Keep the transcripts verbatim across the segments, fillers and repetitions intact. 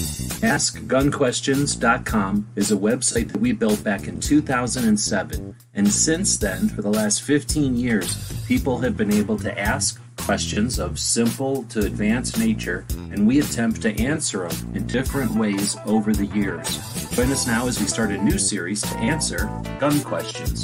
ask gun questions dot com is a website that we built back in two thousand seven, and since then, for the last fifteen years, people have been able to ask questions of simple to advanced nature, and we attempt to answer them in different ways over the years. Join us now as we start a new series to answer gun questions.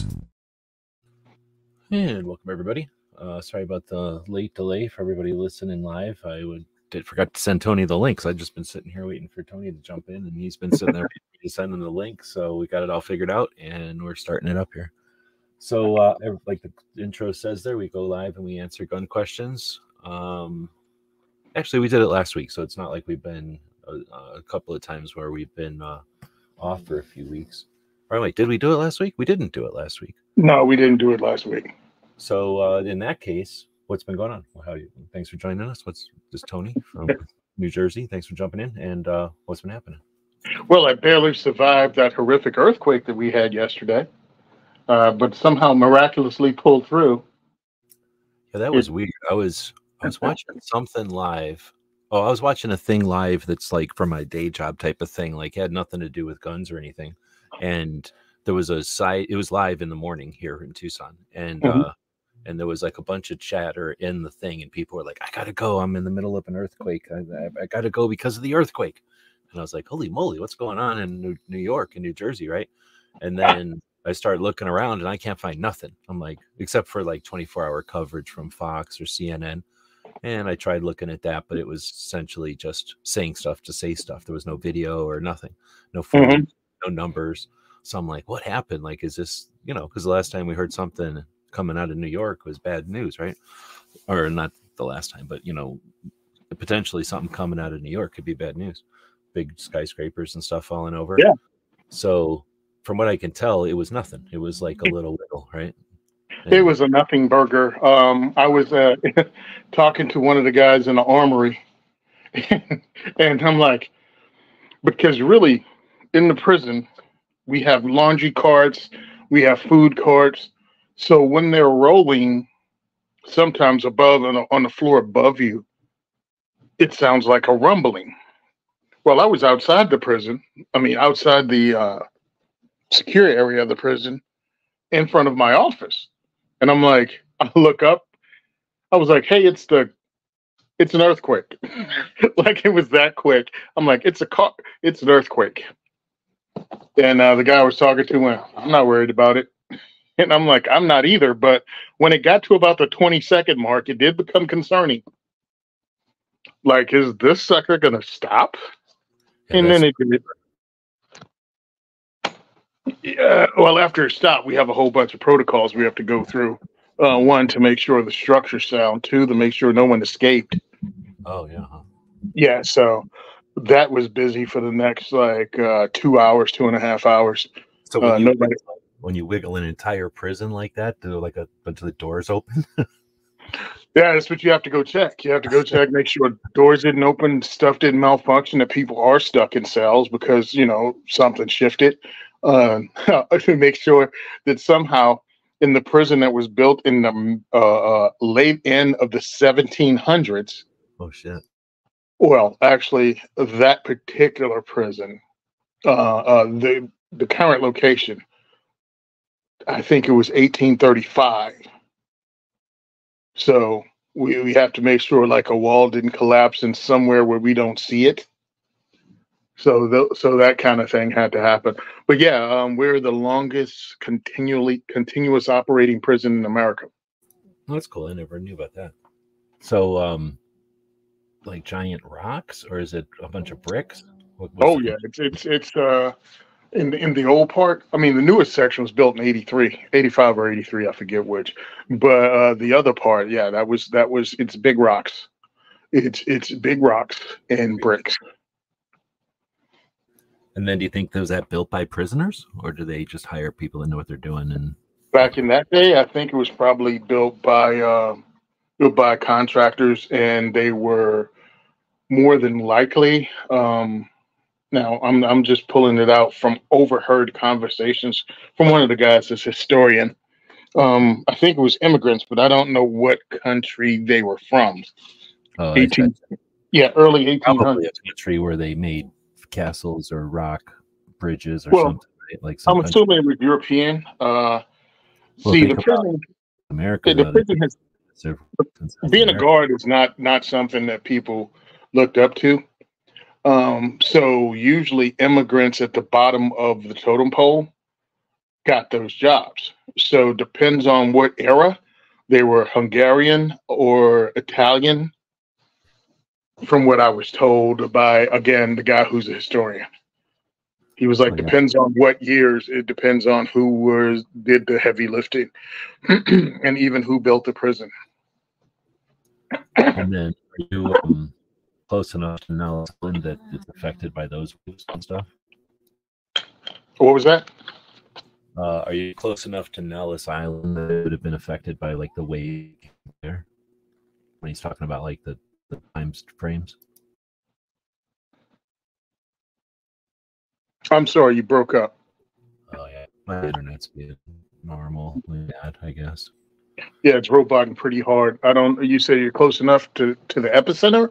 And welcome, everybody. Uh, sorry about the late delay for everybody listening live. I would did forgot to send Tony the link, so I've just been sitting here waiting for Tony to jump in, and he's been sitting there to send him the link. So we got it all figured out, and we're starting it up here. So, uh, like the intro says there, we go live and we answer gun questions. Um, actually, we did it last week, so it's not like we've been a, a couple of times where we've been uh, off for a few weeks. All right, wait, did we do it last week? We didn't do it last week. No, we didn't do it last week. So, uh, in that case, what's been going on? Well, how you? Thanks for joining us. What's this Tony from New Jersey? Thanks for jumping in. And uh, what's been happening? Well, I barely survived that horrific earthquake that we had yesterday, uh, but somehow miraculously pulled through. Yeah, that was it, weird. I was I was watching something live. Oh, I was watching a thing live that's like for my day job type of thing. Like, it had nothing to do with guns or anything. And there was a site. It was live in the morning here in Tucson, and. Mm-hmm. uh And there was like a bunch of chatter in the thing, and people were like, I gotta go. I'm in the middle of an earthquake. I, I, I gotta go because of the earthquake. And I was like, holy moly, what's going on in New, New York and New Jersey, right? And then I started looking around, and I can't find nothing. I'm like, except for like twenty-four hour coverage from Fox or C N N. And I tried looking at that, but it was essentially just saying stuff to say stuff. There was no video or nothing, no phone, mm-hmm. no numbers. So I'm like, what happened? Like, is this, you know, because the last time we heard something coming out of New York was bad news, right? Or not the last time, but you know, potentially something coming out of New York could be bad news. Big skyscrapers and stuff falling over. Yeah. So from what I can tell, it was nothing. It was like a little wiggle, right? And it was a nothing burger. Um, I was uh, talking to one of the guys in the armory, and I'm like, because really, in the prison, we have laundry carts, we have food carts. So when they're rolling, sometimes above on the, on the floor above you, it sounds like a rumbling. Well, I was outside the prison. I mean, outside the uh, secure area of the prison, in front of my office, and I'm like, I look up. I was like, "Hey, it's the, it's an earthquake." Like, it was that quick. I'm like, "It's a car. It's an earthquake." And uh, the guy I was talking to went, "I'm not worried about it." And I'm like, I'm not either. But when it got to about the twenty second mark, it did become concerning. Like, is this sucker going to stop? Yeah, and then it did. Yeah. Well, after it stopped, we have a whole bunch of protocols we have to go through. Uh, one, to make sure the structure's sound. Two, to make sure no one escaped. Oh, yeah. Huh? Yeah. So that was busy for the next like uh, two hours, two and a half hours. So when uh, you nobody. When you wiggle an entire prison like that, do like a bunch of the doors open? Yeah, that's what you have to go check. You have to go check, make sure doors didn't open, stuff didn't malfunction, that people are stuck in cells because, you know, something shifted. Uh, to make sure that somehow in the prison that was built in the uh, uh, late end of the seventeen hundreds. Oh, shit. Well, actually, that particular prison, uh, uh, the the current location, I think it was eighteen thirty-five. So we, we have to make sure like a wall didn't collapse in somewhere where we don't see it. So th- so that kind of thing had to happen. But yeah, um, we're the longest continually continuous operating prison in America. Oh, that's cool. I never knew about that. So, um, like giant rocks, or is it a bunch of bricks? What, oh yeah, it's it's it's uh. In the, in the old part, I mean, the newest section was built in eighty-three, eighty-five or eighty-three, I forget which. But uh, the other part, yeah, that was, that was, it's big rocks. It's, it's big rocks and bricks. And then do you think was that built by prisoners, or do they just hire people that know what they're doing? And back in that day, I think it was probably built by, uh, built by contractors, and they were more than likely, um, now, I'm I'm just pulling it out from overheard conversations from one of the guys that's a historian. Um, I think it was immigrants, but I don't know what country they were from. Oh, eighteen, yeah, early eighteen hundreds. Probably a country where they made castles or rock bridges or Well, something, right? Like some I'm country. assuming it was European. Uh, Well, see, think the about prison, America, the though. prison has They're being a America. guard is not not something that people looked up to. Um, so usually immigrants at the bottom of the totem pole got those jobs. So depends on what era they were, Hungarian or Italian, from what I was told by, again, the guy who's a historian. He was like, Oh, yeah. depends on what years. It depends on who was did the heavy lifting, and even who built the prison. And then are you um, close enough to Nellis Island that it's affected by those waves and stuff? What was that? Uh, are you close enough to Nellis Island that it would have been affected by like the wave there? When he's talking about like the, the time frames. I'm sorry, you broke up. Oh yeah, my internet's being normal, bad, I guess. Yeah, it's roboting pretty hard. I don't. You say you're close enough to to the epicenter?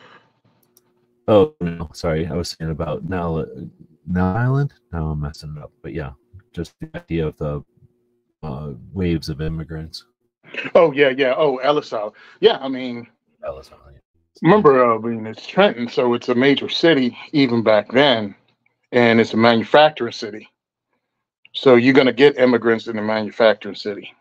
Oh no, sorry, I was saying about Nell, Nell Island. Now I'm messing it up, but yeah, just the idea of the uh, waves of immigrants. Oh yeah, yeah. Oh, Ellis Island. Yeah, I mean, Ellis Island. remember, uh, I mean, it's Trenton, so it's a major city even back then, and it's a manufacturing city. So you're gonna get immigrants in the manufacturing city.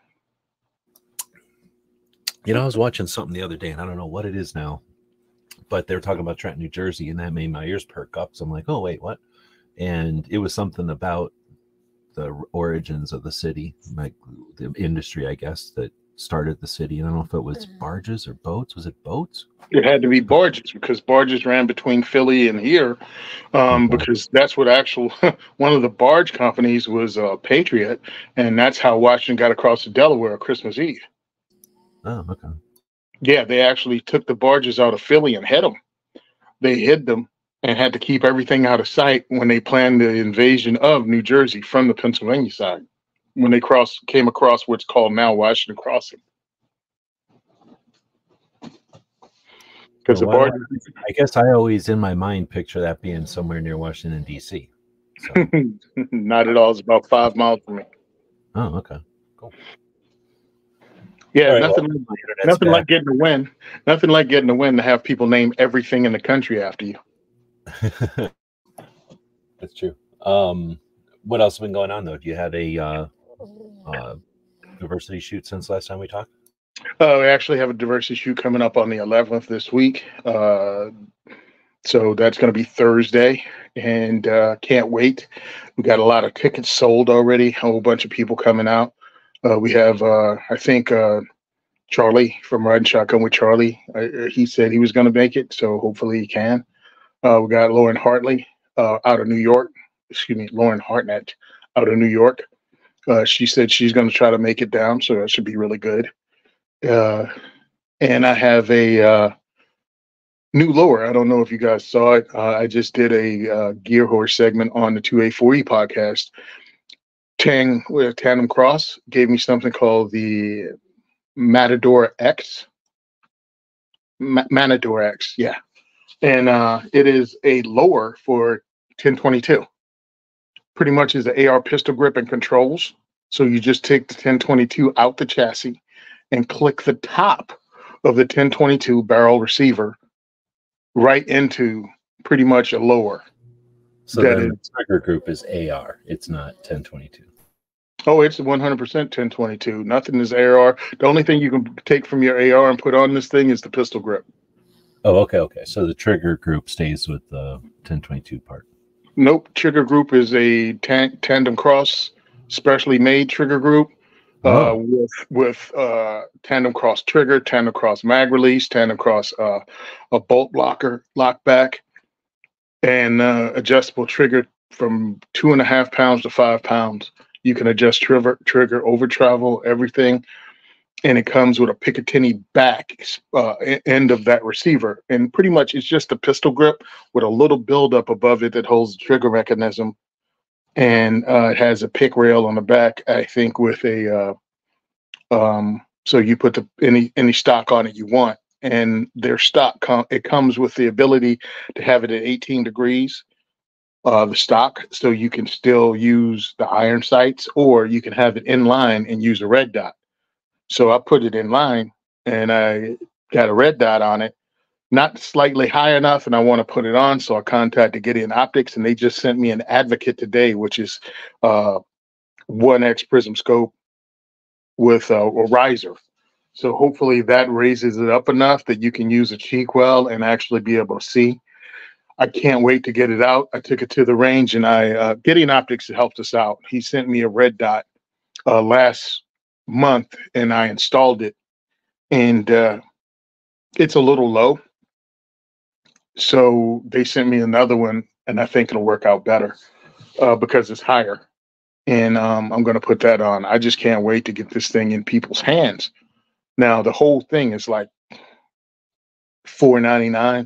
You know, I was watching something the other day, and I don't know what it is now, but they were talking about Trenton, New Jersey, and that made my ears perk up. So I'm like, oh, wait, what? And it was something about the origins of the city, like the industry, I guess, that started the city. And I don't know if it was barges or boats. Was it boats? It had to be barges because barges ran between Philly and here, um, Okay. because that's what actual one of the barge companies was uh, Patriot, and that's how Washington got across to Delaware on Christmas Eve. Oh, okay. Yeah, they actually took the barges out of Philly and hid them. They hid them and had to keep everything out of sight when they planned the invasion of New Jersey from the Pennsylvania side. When they crossed, came across what's called now Washington Crossing. Because Well, the why barges, not? I guess I always in my mind picture that being somewhere near Washington, D C. So, not at all. It's about five miles from me. oh, okay. Cool. Yeah, All right, nothing, well, like, my internet's nothing back. like getting a win. Nothing like getting a win to have people name everything in the country after you. That's true. Um, what else has been going on though? Do you have a uh, uh, diversity shoot since last time we talked? Uh, we actually have a diversity shoot coming up on the eleventh this week. Uh, so that's going to be Thursday, and uh, can't wait. We got a lot of tickets sold already. A whole bunch of people coming out. Uh, we have, uh, I think, uh, Charlie from Riding Shotgun with Charlie. Uh, he said he was going to make it, so hopefully he can. Uh, we got Lauren Hartley uh, out of New York. Excuse me, Lauren Hartnett out of New York. Uh, she said she's going to try to make it down, so that should be really good. Uh, and I have a uh, new lure. I don't know if you guys saw it. Uh, I just did a uh, Gear Horse segment on the two A four E podcast. Tang with Tandem Cross gave me something called the Matador X. Ma- Matador X, yeah. And uh, it is a lower for ten twenty-two. Pretty much is the A R pistol grip and controls. So you just take the ten twenty-two out the chassis and click the top of the ten twenty-two barrel receiver right into pretty much a lower. So That then is- the trigger group is A R. It's not ten twenty-two. Oh, it's one hundred percent ten twenty-two. Nothing is A R. The only thing you can take from your A R and put on this thing is the pistol grip. Oh, okay, okay. So the trigger group stays with the ten twenty-two part. Nope. Trigger group is a tan- tandem cross, specially made trigger group uh, Oh. with with uh, tandem cross trigger, tandem cross mag release, tandem cross uh, a bolt blocker lock back, and uh, adjustable trigger from two and a half pounds to five pounds. You can adjust trigger, trigger over travel, everything. And it comes with a Picatinny back uh, e- end of that receiver. And pretty much it's just a pistol grip with a little buildup above it that holds the trigger mechanism. And uh, it has a pick rail on the back, I think, with a, uh, um, so you put the any any stock on it you want. And their stock, com- it comes with the ability to have it at eighteen degrees. uh, the stock, so you can still use the iron sights, or you can have it in line and use a red dot. So I put it in line, and I got a red dot on it, not slightly high enough, and I want to put it on. So I contacted Gideon Optics, and they just sent me an Advocate today, which is uh, one X prism scope with uh, a riser. So hopefully that raises it up enough that you can use a cheek well and actually be able to see. I can't wait to get it out. I took it to the range, and I uh, Gideon Optics helped us out. He sent me a red dot uh, last month, and I installed it, and uh, it's a little low. So they sent me another one, and I think it'll work out better uh, because it's higher. And um, I'm going to put that on. I just can't wait to get this thing in people's hands. Now, the whole thing is like four ninety-nine,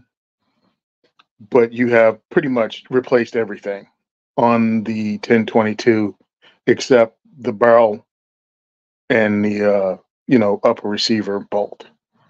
but you have pretty much replaced everything on the ten twenty-two except the barrel and the uh, you know, upper receiver bolt.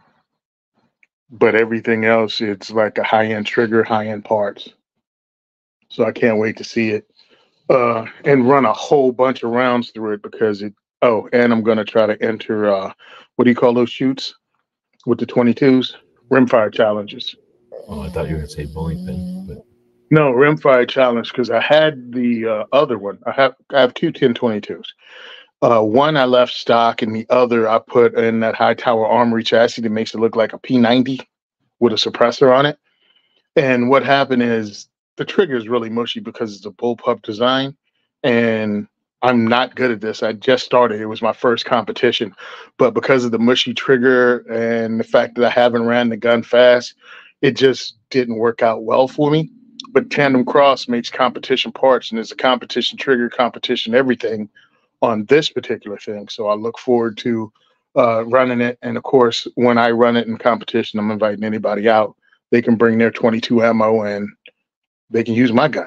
But everything else, it's like a high-end trigger, high-end parts. So I can't wait to see it uh, and run a whole bunch of rounds through it because it. Oh, and I'm going to try to enter. Uh, what do you call those shoots with the twenty-twos? Rimfire challenges. Oh, I thought you were going to say bowling pin. But... No, rimfire challenge, because I had the uh, other one. I have I have two ten twenty-twos. Uh, one I left stock, and the other I put in that high tower armory chassis that makes it look like a P ninety with a suppressor on it. And what happened is the trigger is really mushy because it's a bullpup design, and I'm not good at this. I just started. It was my first competition, but because of the mushy trigger and the fact that I haven't ran the gun fast, it just didn't work out well for me. But Tandem Cross makes competition parts, and there's a competition trigger, competition everything on this particular thing. So I look forward to uh, running it. And of course, when I run it in competition, I'm inviting anybody out. They can bring their twenty-two ammo and they can use my gun.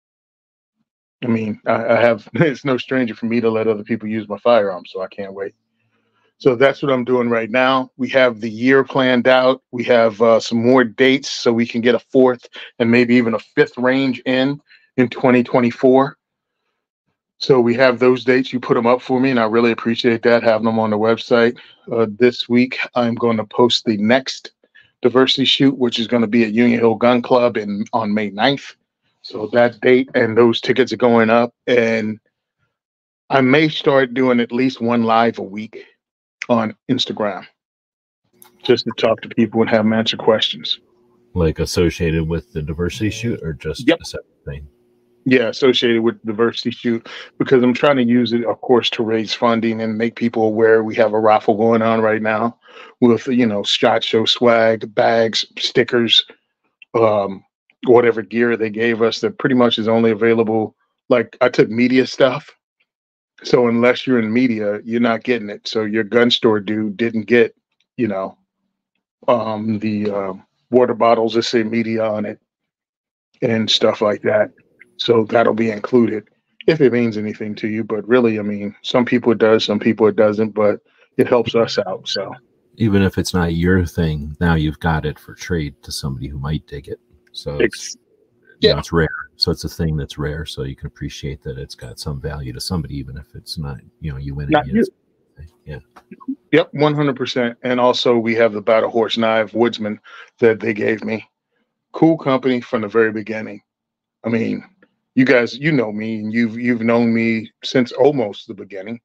I mean, I, I have, it's no stranger for me to let other people use my firearms, so I can't wait. So that's what I'm doing right now. We have the year planned out. We have uh, some more dates so we can get a fourth and maybe even a fifth range in in twenty twenty-four. So we have those dates. You put them up for me, and I really appreciate that, having them on the website. Uh, this week, I'm going to post the next diversity shoot, which is going to be at Union Hill Gun Club in, on May ninth. So that date and those tickets are going up. And I may start doing at least one live a week on Instagram just to talk to people and have them answer questions. Like associated with the diversity shoot, or just Yep. a separate thing? Yeah, associated with diversity shoot, because I'm trying to use it, of course, to raise funding and make people aware we have a raffle going on right now with, you know, SHOT Show swag, bags, stickers, um, whatever gear they gave us that pretty much is only available. Like I took media stuff. So unless you're in media, you're not getting it. So your gun store dude didn't get, you know, um, the uh, water bottles that say media on it and stuff like that. So that'll be included if it means anything to you. But really, I mean, some people it does, some people it doesn't, but it helps us out. So even if it's not your thing, now you've got it for trade to somebody who might dig it. So it's, it's you yeah, know, it's rare. So it's a thing that's rare. So you can appreciate that it's got some value to somebody, even if it's not, you know, you win not it. you. Yeah. Yep, one hundred percent. And also we have the Battle Horse Knife Woodsman that they gave me. Cool company from the very beginning. I mean, you guys, you know me, and you've you've known me since almost the beginning.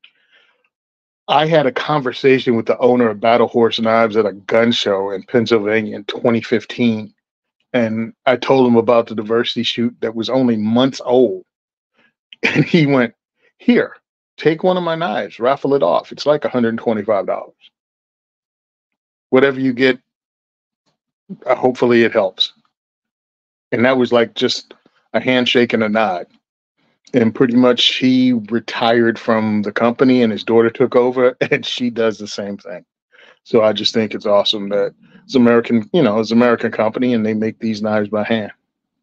I had a conversation with the owner of Battle Horse Knives at a gun show in Pennsylvania in twenty fifteen. And I told him about the diversity shoot that was only months old. And he went, here, take one of my knives, raffle it off. It's like one hundred twenty-five dollars. Whatever you get, uh, hopefully it helps. And that was like just a handshake and a nod. And pretty much he retired from the company and his daughter took over, and she does the same thing. So I just think it's awesome that it's American, you know, it's an American company and they make these knives by hand.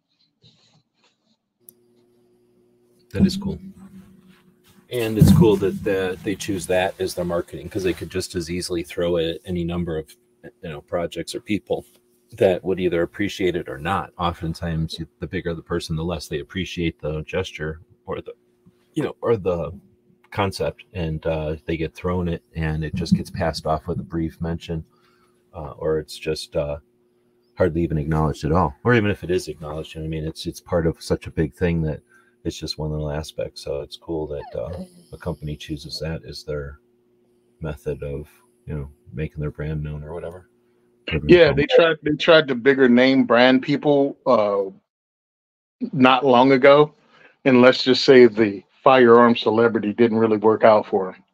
That is cool. And it's cool that the, they choose that as their marketing, because they could just as easily throw it at any number of, you know, projects or people that would either appreciate it or not. Oftentimes, you- the bigger the person, the less they appreciate the gesture or the, you know, or the concept, and uh, they get thrown it, and it just gets passed off with a brief mention, uh, or it's just uh, hardly even acknowledged at all. Or even if it is acknowledged, you know what I mean, it's it's part of such a big thing that it's just one little aspect. So it's cool that uh, a company chooses that as their method of, you know, making their brand known or whatever. Yeah, they tried they tried to bigger name brand people uh, not long ago, and let's just say the firearm celebrity didn't really work out for him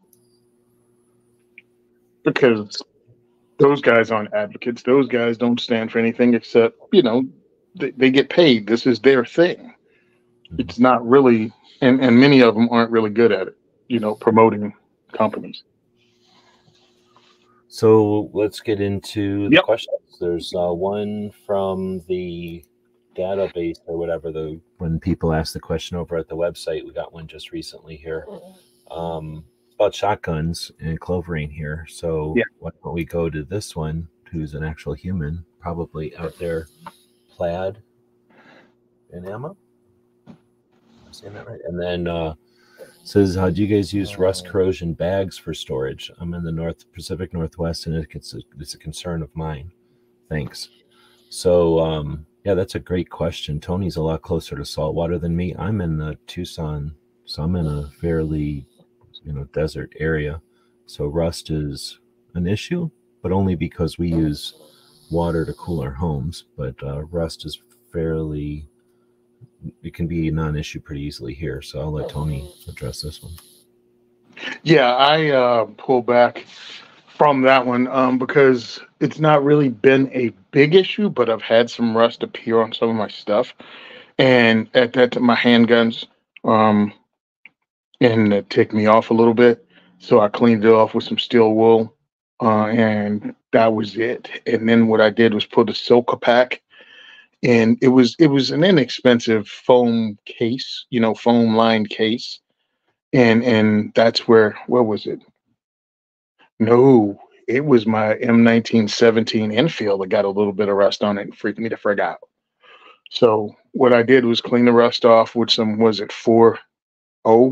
because those guys aren't advocates. Those guys don't stand for anything except, you know, they, they get paid. This is their thing. It's not really, and, and many of them aren't really good at it, you know, promoting companies. So let's get into the Yep. questions. There's uh, one from the database or whatever. The when people ask the question over at the website, we got one just recently here. Um, it's about shotguns and clovering here. So Yeah. why don't we go to this one, who's an actual human, probably out there, Plaid and ammo. Am I saying that right? And then uh, says, how do you guys use rust corrosion bags for storage? I'm in the North Pacific Northwest, and it's a, it's a concern of mine. Thanks. So, um, yeah, that's a great question. Tony's a lot closer to saltwater than me. I'm in the Tucson, so I'm in a fairly, you know, desert area. So rust is an issue, but only because we use water to cool our homes. But uh, rust is fairly, it can be a non-issue pretty easily here. So I'll let Tony address this one. Yeah, I uh, pull back from that one um, because it's not really been a big issue, but I've had some rust appear on some of my stuff, and at that my handguns, um, and it ticked me off a little bit. So I cleaned it off with some steel wool, uh, and that was it. And then what I did was put a Silka pack, and it was it was an inexpensive foam case, you know, foam lined case, and and that's where where was it? No, it was my M nineteen seventeen Enfield that got a little bit of rust on it and freaked me the frig out. So what I did was clean the rust off with some, was it four oh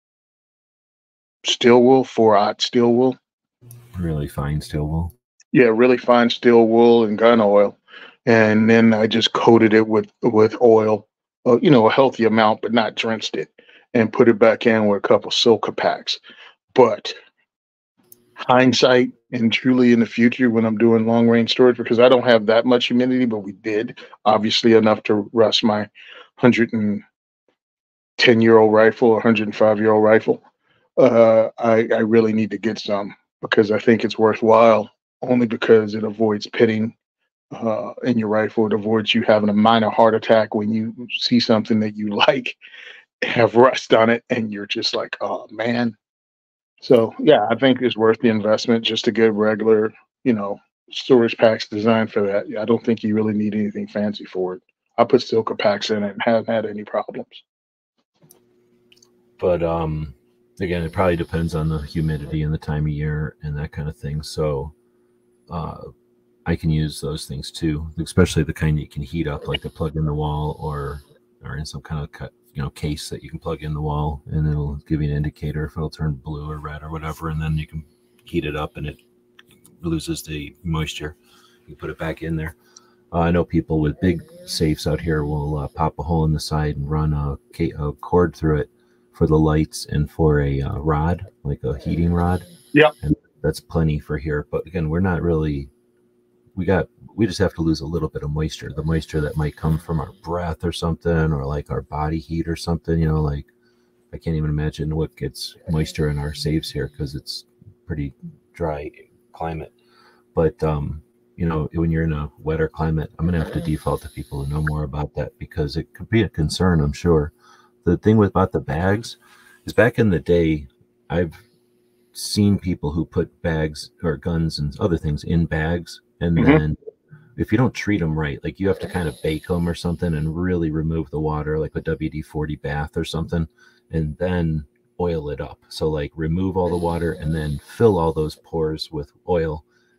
steel wool, four aught steel wool? Really fine steel wool. Yeah, really fine steel wool and gun oil. And then I just coated it with, with oil, uh, you know, a healthy amount, but not drenched it, and put it back in with a couple Silka packs. But hindsight, and truly in the future when I'm doing long range storage, because I don't have that much humidity, but we did obviously enough to rust my one hundred ten year old rifle, or one hundred five year old rifle. Uh, I, I really need to get some because I think it's worthwhile, only because it avoids pitting uh, in your rifle. It avoids you having a minor heart attack when you see something that you like have rust on it and you're just like, oh man. So yeah, I think it's worth the investment just to get regular, you know, storage packs designed for that. I don't think you really need anything fancy for it. I put Silka packs in it and haven't had any problems. But um, again, it probably depends on the humidity and the time of year and that kind of thing. So uh, I can use those things too, especially the kind that you can heat up, like the plug in the wall, or or in some kind of cut, you know, case that you can plug in the wall, and it'll give you an indicator if it'll turn blue or red or whatever, and then you can heat it up and it loses the moisture. You put it back in there. Uh, I know people with big safes out here will uh, pop a hole in the side and run a, a cord through it for the lights and for a uh, rod, like a heating rod. Yeah. And that's plenty for here. But again, we're not really, we got, we just have to lose a little bit of moisture, the moisture that might come from our breath or something, or like our body heat or something, you know, like I can't even imagine what gets moisture in our safes here because it's pretty dry climate. But, um, you know, when you're in a wetter climate, I'm going to have to default to people who know more about that because it could be a concern, I'm sure. The thing with about the bags is back in the day, I've seen people who put bags or guns and other things in bags, and Mhm. then if you don't treat them right, like you have to kind of bake them or something and really remove the water, like a W D forty bath or something, and then oil it up. So like remove all the water and then fill all those pores with oil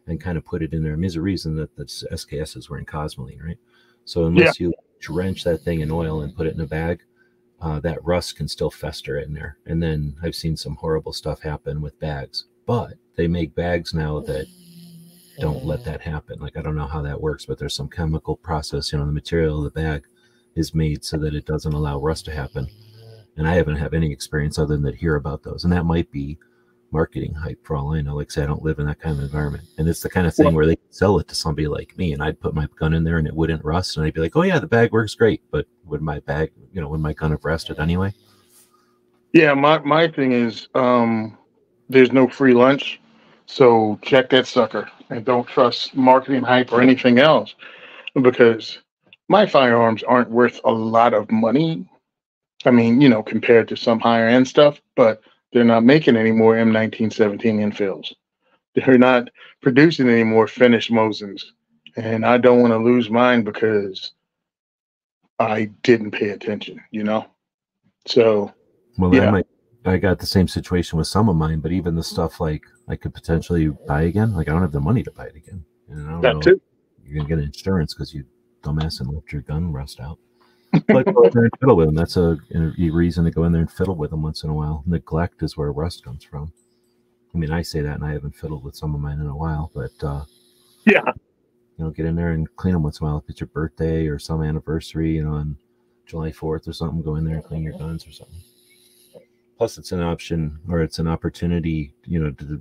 and kind of put it in there. I mean, there's a reason that the S K Ss were in Cosmoline, right? So unless yeah. you drench that thing in oil and put it in a bag, uh, that rust can still fester in there. And then I've seen some horrible stuff happen with bags, but they make bags now that don't let that happen. Like, I don't know how that works, but there's some chemical process, you know, the material of the bag is made so that it doesn't allow rust to happen. And I haven't had any experience other than to hear about those. And that might be marketing hype for all I know. Like I say, I don't live in that kind of environment. And it's the kind of thing where they sell it to somebody like me, and I'd put my gun in there and it wouldn't rust. And I'd be like, oh yeah, the bag works great. But would my bag, you know, would my gun have rusted anyway? Yeah, my, my thing is um, there's no free lunch. So check that sucker and don't trust marketing hype or anything else, because my firearms aren't worth a lot of money. I mean, you know, compared to some higher end stuff, but they're not making any more M nineteen seventeen infills. They're not producing any more finished Mosins. And I don't want to lose mine because I didn't pay attention, you know? So, well, yeah. I, might, I got the same situation with some of mine, but even the stuff like I could potentially buy again, like I don't have the money to buy it again. And I don't that know too. You're going to get insurance because you dumbass and left your gun rust out. But go in there and fiddle with them. That's a, a reason to go in there and fiddle with them once in a while. Neglect is where rust comes from. I mean, I say that, and I haven't fiddled with some of mine in a while, but uh, yeah, you know, get in there and clean them once in a while. If it's your birthday or some anniversary, you know, on July fourth or something, go in there and clean your guns or something. Plus, it's an option, or it's an opportunity, you know, to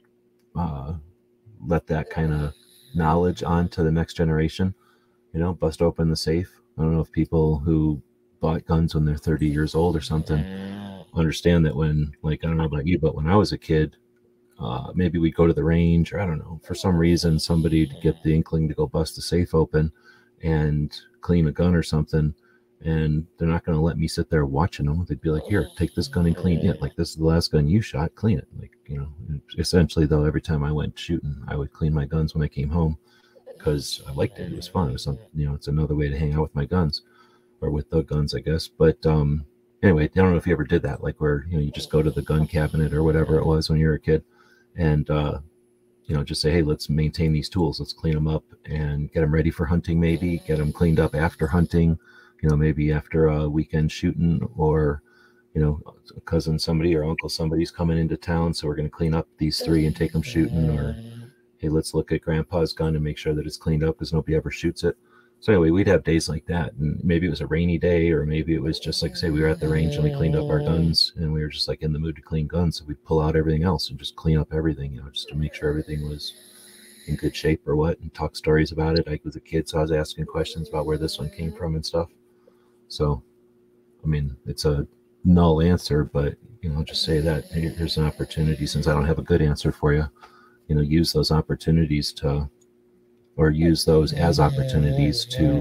uh, let that kind of knowledge on to the next generation. You know, bust open the safe. I don't know if people who bought guns when they're thirty years old or something understand that when, like, I don't know about you, but when I was a kid, uh, maybe we'd go to the range, or I don't know, for some reason, somebody to get the inkling to go bust the safe open and clean a gun or something. And they're not going to let me sit there watching them. They'd be like, here, take this gun and clean it. Like, this is the last gun you shot, clean it. Like, you know, essentially, though, every time I went shooting, I would clean my guns when I came home because I liked it. It was fun. It was some, you know, it's another way to hang out with my guns, or with the guns, I guess. But um, anyway, I don't know if you ever did that, like where, you know, you just go to the gun cabinet or whatever it was when you were a kid and, uh, you know, just say, hey, let's maintain these tools. Let's clean them up and get them ready for hunting, maybe get them cleaned up after hunting. You know, maybe after a weekend shooting, or, you know, a cousin somebody or uncle somebody's coming into town, so we're going to clean up these three and take them shooting. Or, hey, let's look at grandpa's gun and make sure that it's cleaned up because nobody ever shoots it. So anyway, we'd have days like that, and maybe it was a rainy day, or maybe it was just like, say, we were at the range and we cleaned up our guns and we were just like in the mood to clean guns, so we'd pull out everything else and just clean up everything, you know, just to make sure everything was in good shape or what, and talk stories about it. I was a kid, so I was asking questions about where this one came from and stuff. So, I mean, it's a null answer, but, you know, I'll just say that here's an opportunity, since I don't have a good answer for you, you know, use those opportunities to, or use those as opportunities to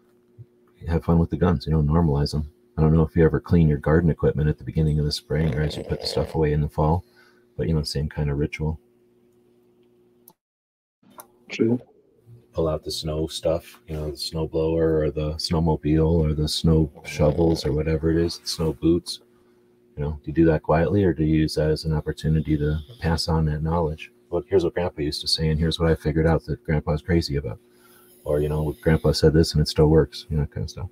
have fun with the guns, you know, normalize them. I don't know if you ever clean your garden equipment at the beginning of the spring or as you put the stuff away in the fall, but, you know, same kind of ritual. True. Pull out the snow stuff, you know, the snow blower or the snowmobile or the snow shovels or whatever it is, the snow boots. You know, do you do that quietly, or do you use that as an opportunity to pass on that knowledge? Well, here's what Grandpa used to say, and here's what I figured out that Grandpa's crazy about. Or, you know, Grandpa said this and it still works, you know, that kind of stuff.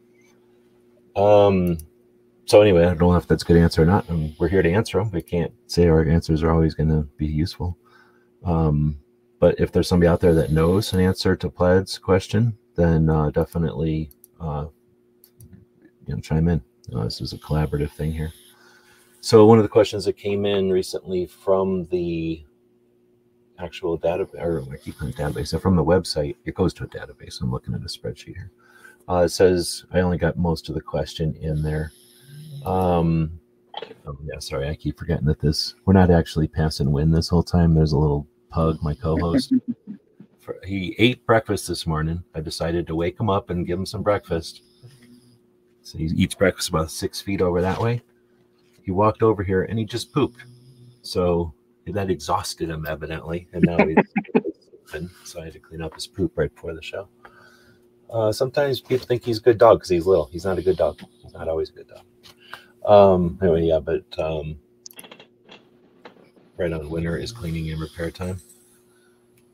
Um, so anyway, I don't know if that's a good answer or not. And we're here to answer them. We can't say our answers are always going to be useful. Um, But if there's somebody out there that knows an answer to Plaid's question, then uh, definitely uh, you know, chime in. Uh, this is a collaborative thing here. So one of the questions that came in recently from the actual database, or I keep calling it database, so from the website, it goes to a database. I'm looking at a spreadsheet here. Uh, it says, I only got most of the question in there. Um, oh, yeah, sorry, I keep forgetting that this, we're not actually pass and win this whole time. There's a little Pug, my co-host, for, he ate breakfast this morning. I decided to wake him up and give him some breakfast. So he eats breakfast about six feet over that way. He walked over here and he just pooped. So that exhausted him evidently, and now he's sleeping. So I had to clean up his poop right before the show. Uh, sometimes people think he's a good dog because he's little. He's not a good dog. He's not always a good dog. Um, anyway, yeah, but um, right on, winter is cleaning and repair time.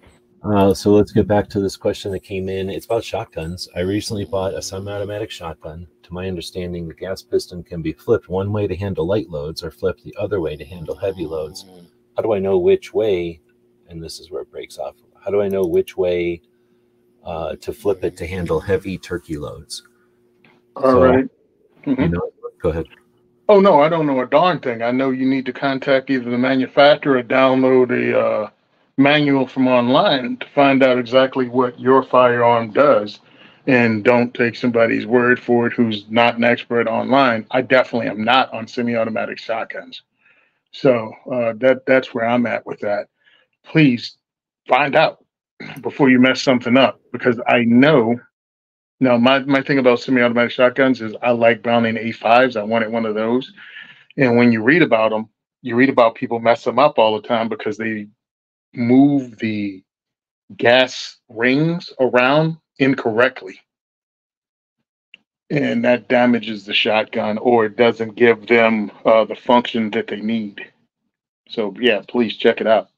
Uh, so let's get back to this question that came in. It's about shotguns. I recently bought a semi-automatic shotgun. To my understanding, the gas piston can be flipped one way to handle light loads or flipped the other way to handle heavy loads. How do I know which way, and this is where it breaks off, how do I know which way uh, to flip it to handle heavy turkey loads? All so, right. Mm-hmm. You know, go ahead. Oh, no, I don't know a darn thing. I know you need to contact either the manufacturer or download a uh, manual from online to find out exactly what your firearm does. And don't take somebody's word for it who's not an expert online. I definitely am not on semi-automatic shotguns. So uh, that that's where I'm at with that. Please find out before you mess something up, because I know. Now, my, my thing about semi-automatic shotguns is I like Browning A fives. I wanted one of those. And when you read about them, you read about people mess them up all the time because they move the gas rings around incorrectly. And that damages the shotgun, or it doesn't give them uh, the function that they need. So, yeah, please check it out.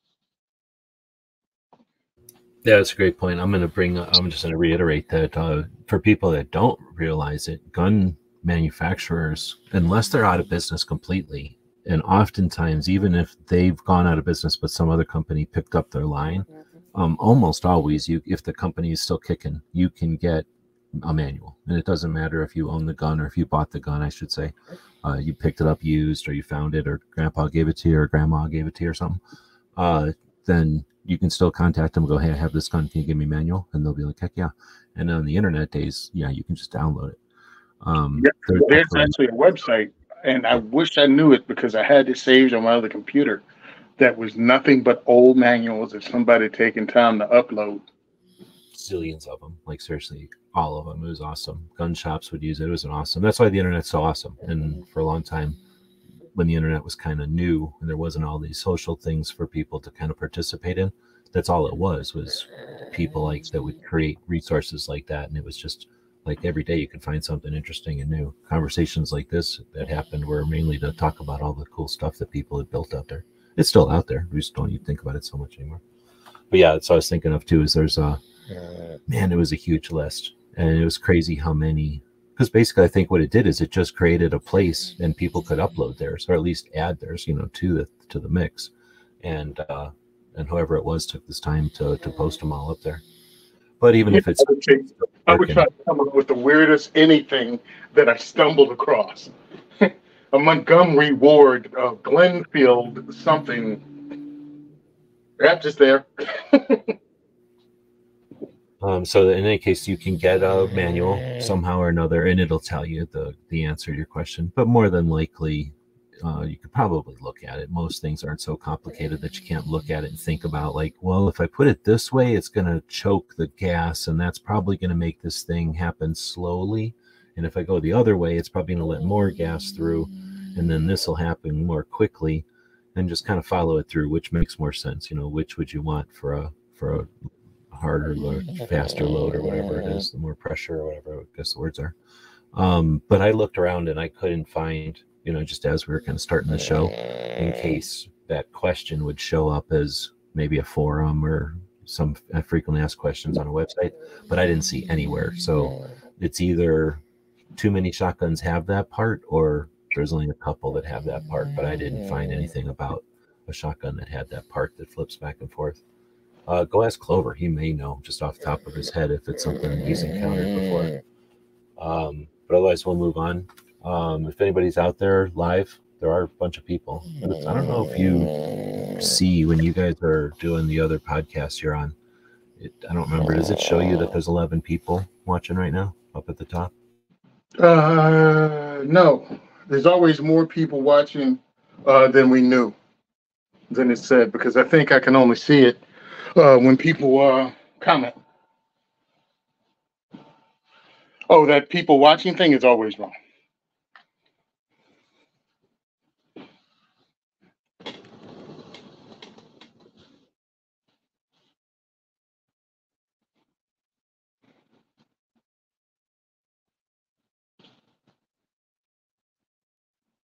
Yeah, that's a great point. I'm going to bring, I'm just going to reiterate that uh, for people that don't realize it, gun manufacturers, unless they're out of business completely, and oftentimes, even if they've gone out of business, but some other company picked up their line, um, almost always, you if the company is still kicking, you can get a manual. And it doesn't matter if you own the gun or if you bought the gun, I should say. Uh, you picked it up used, or you found it, or grandpa gave it to you, or grandma gave it to you, or something. Uh, then you can still contact them and go, hey, I have this gun. Can you give me a manual? And they'll be like, heck yeah. And on the internet days, yeah, you can just download it. Um, yeah, there's, there's actually a website, and I wish I knew it because I had it saved on my other computer, that was nothing but old manuals that somebody taken time to upload. Zillions of them, like seriously, all of them. It was awesome. Gun shops would use it. It was an awesome. That's why the internet's so awesome. And for a long time, when the internet was kind of new and there wasn't all these social things for people to kind of participate in, that's all it was, was people like that would create resources like that. And it was just like every day you could find something interesting and new. Conversations like this that happened were mainly to talk about all the cool stuff that people had built out there. It's still out there. We just don't even think about it so much anymore. But yeah, that's what I was thinking of too, is there's a, man, it was a huge list. And it was crazy how many, because basically I think what it did is it just created a place and people could upload theirs, or at least add theirs, you know, to the to the mix. And uh, and whoever it was took this time to, to post them all up there. But even yeah, if it's... I would, say, I would try to come up with the weirdest anything that I stumbled across. A Montgomery Ward, uh, Glenfield, something. That's just there. Um, so in any case, you can get a manual somehow or another, and it'll tell you the, the answer to your question. But more than likely, uh, you could probably look at it. Most things aren't so complicated that you can't look at it and think about, like, well, if I put it this way, it's going to choke the gas, and that's probably going to make this thing happen slowly. And if I go the other way, it's probably going to let more gas through, and then this will happen more quickly. And just kind of follow it through, which makes more sense. You know, which would you want for a for a harder load, faster load, or whatever it is, the more pressure or whatever I guess the words are. Um, but I looked around and I couldn't find, you know, just as we were kind of starting the show, in case that question would show up as maybe a forum or some frequently asked questions on a website, but I didn't see anywhere. So it's either too many shotguns have that part, or there's only a couple that have that part, but I didn't find anything about a shotgun that had that part that flips back and forth. Uh, go ask Clover. He may know just off the top of his head if it's something he's encountered before. Um, but otherwise, we'll move on. Um, if anybody's out there live, there are a bunch of people. I don't know if you see when you guys are doing the other podcasts you're on. It, I don't remember. Does it show you that there's eleven people watching right now up at the top? Uh, no. There's always more people watching uh, than we knew, than it said, because I think I can only see it Uh, when people uh, comment. Oh, that people watching thing is always wrong.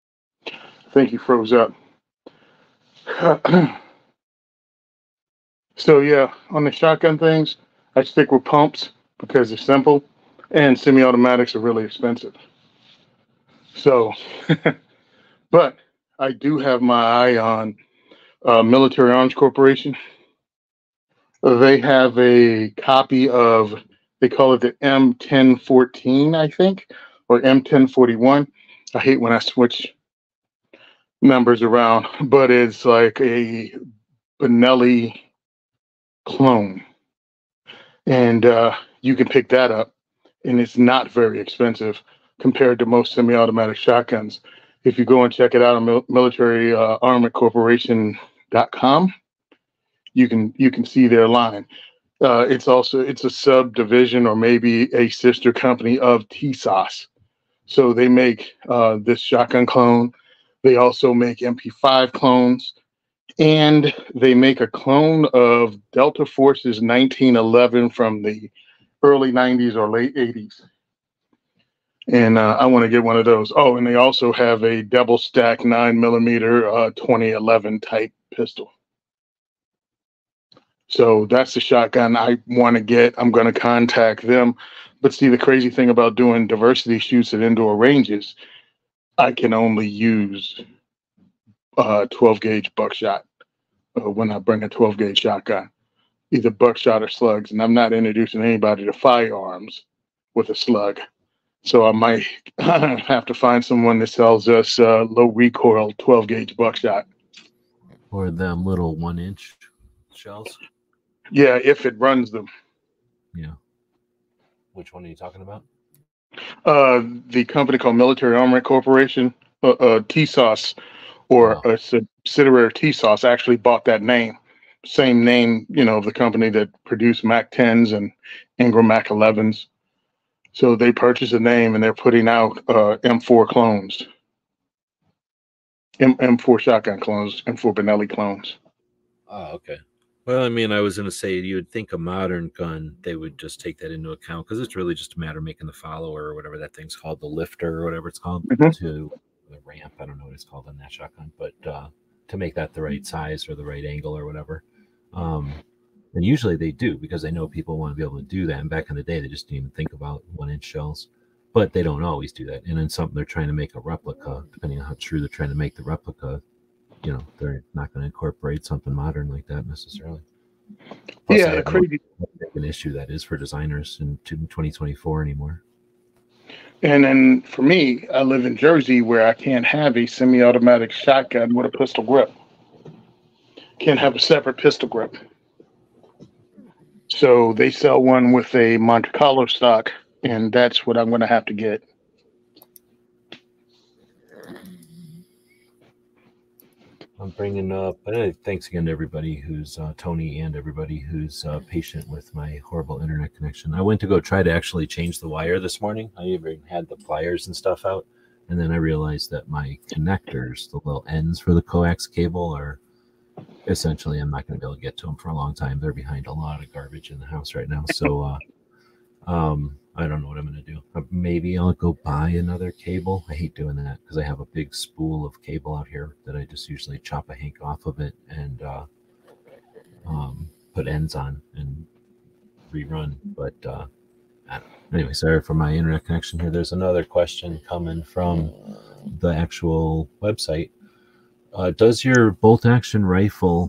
I think he froze up. So yeah, on the shotgun things, I stick with pumps because they're simple, and semi-automatics are really expensive. So, but I do have my eye on uh, Military Arms Corporation. They have a copy of, they call it the M ten fourteen, I think, or M ten forty-one. I hate when I switch numbers around, but it's like a Benelli clone. And uh, you can pick that up, and it's not very expensive compared to most semi-automatic shotguns. If you go and check it out on mil- military uh, armament corporation dot com, you can you can see their line. Uh, it's also it's a subdivision or maybe a sister company of T S O S. So they make uh, this shotgun clone. They also make M P five clones, and they make a clone of Delta Force's nineteen eleven from the early nineties or late eighties. And uh, I want to get one of those. Oh, and they also have a double stack nine millimeter uh, twenty eleven type pistol. So that's the shotgun I want to get. I'm going to contact them. But see, the crazy thing about doing diversity shoots at indoor ranges, I can only use uh, twelve gauge buckshot uh, when I bring a twelve gauge shotgun, either buckshot or slugs. And I'm not introducing anybody to firearms with a slug. So I might have to find someone that sells us uh, low recoil twelve gauge buckshot. Or them little one inch shells. Yeah, if it runs them. Yeah. Which one are you talking about? Uh, the company called Military Armament Corporation, uh, uh, T S O S, or Oh. a subsidiary of T S O S, actually bought that name. Same name, you know, of the company that produced Mac tens and Ingram Mac elevens. So they purchased a name and they're putting out uh, M four clones, M- M4 shotgun clones, M four Benelli clones. Oh, okay. Well, I mean, I was going to say you would think a modern gun, they would just take that into account because it's really just a matter of making the follower or whatever that thing's called, the lifter or whatever it's called, Mhm. to the ramp. I don't know what it's called on that shotgun, but uh, to make that the right size or the right angle or whatever. Um, and usually they do because they know people want to be able to do that. And back in the day, they just didn't even think about one inch shells, but they don't always do that. And then something they're trying to make a replica, depending on how true they're trying to make the replica, you know, they're not going to incorporate something modern like that necessarily. Plus, Yeah, I don't crazy. know what an issue that is for designers in twenty twenty-four anymore. And then for me, I live in Jersey where I can't have a semi-automatic shotgun with a pistol grip. Can't have a separate pistol grip. So they sell one with a Monte Carlo stock, and that's what I'm going to have to get. I'm bringing up, uh, thanks again to everybody who's, uh, Tony and everybody who's uh, patient with my horrible internet connection. I went to go try to actually change the wire this morning. I even had the pliers and stuff out. And then I realized that my connectors, the little ends for the coax cable, are essentially, I'm not going to be able to get to them for a long time. They're behind a lot of garbage in the house right now. So, uh, um, I don't know what I'm going to do. Maybe I'll go buy another cable. I hate doing that because I have a big spool of cable out here that I just usually chop a hank off of it and uh, um, put ends on and rerun. But uh, I don't know. Anyway, sorry for my internet connection here. There's another question coming from the actual website. Uh, does your bolt action rifle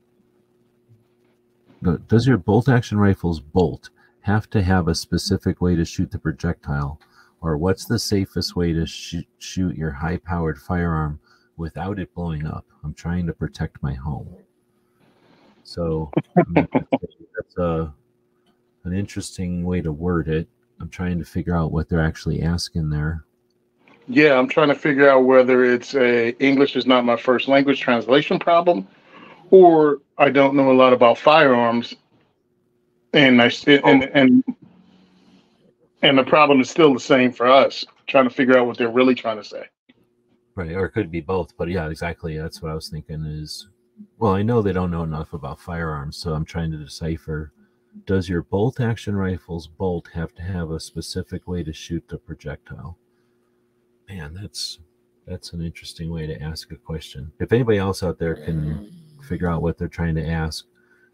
does your bolt action rifle's bolt have to have a specific way to shoot the projectile, or what's the safest way to sh- shoot your high-powered firearm without it blowing up? I'm trying to protect my home. So that's a, an interesting way to word it. I'm trying to figure out what they're actually asking there. Yeah, I'm trying to figure out whether it's a English is not my first language translation problem, or I don't know a lot about firearms, and I and and and the problem is still the same for us, trying to figure out what they're really trying to say. Right, or it could be both, but yeah, exactly. That's what I was thinking is, well, I know they don't know enough about firearms, so I'm trying to decipher, does your bolt action rifle's bolt have to have a specific way to shoot the projectile? Man, that's that's an interesting way to ask a question. If anybody else out there can figure out what they're trying to ask,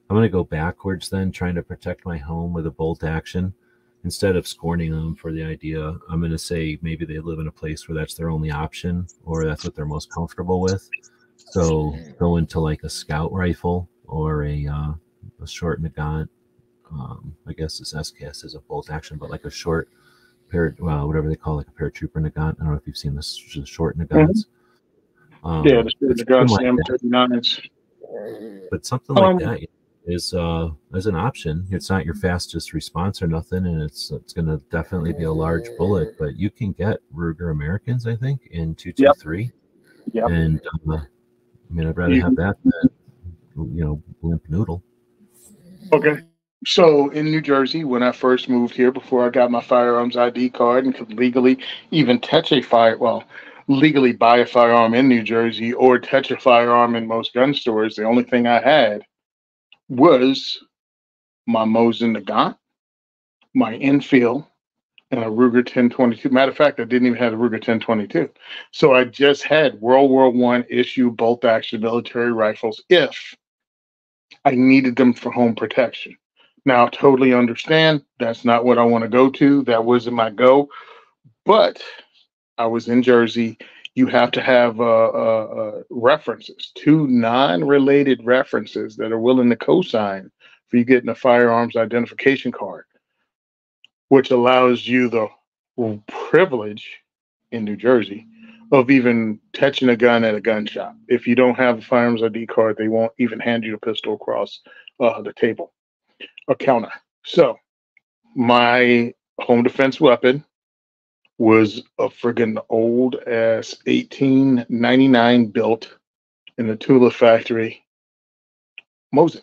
I'm going to go backwards then, trying to protect my home with a bolt action. Instead of scorning them for the idea, I'm going to say maybe they live in a place where that's their only option, or that's what they're most comfortable with. So go into like a scout rifle or a, uh, a short Nagant. Um, I guess this S K S is a bolt action, but like a short, par- well, whatever they call like a paratrooper Nagant. I don't know if you've seen this, the short Nagants. Mm-hmm. Um, yeah, the short Nagants, like M thirty-nines. But something like um, that is uh is an option. It's not your fastest response or nothing, and it's it's going to definitely be a large bullet. But you can get Ruger Americans, I think, in two two three. Yeah. And uh, I mean, I'd rather you, have that than, you know, limp noodle. Okay. So in New Jersey, when I first moved here, before I got my firearms I D card and could legally even touch a fire, well, legally buy a firearm in New Jersey or touch a firearm in most gun stores, the only thing I had was my Mosin Nagant, my Enfield, and a Ruger ten twenty-two. Matter of fact, I didn't even have a Ruger ten twenty-two. So I just had World War One issue bolt action military rifles if I needed them for home protection. Now, totally understand that's not what I want to go to. That wasn't my go. But I was in Jersey. You have to have uh, uh, uh, references, two non-related references that are willing to co-sign for you getting a firearms identification card, which allows you the privilege in New Jersey of even touching a gun at a gun shop. If you don't have a firearms I D card, they won't even hand you the pistol across uh, the table or counter. So my home defense weapon was a friggin' old ass eighteen ninety-nine built in the Tula factory Mosin.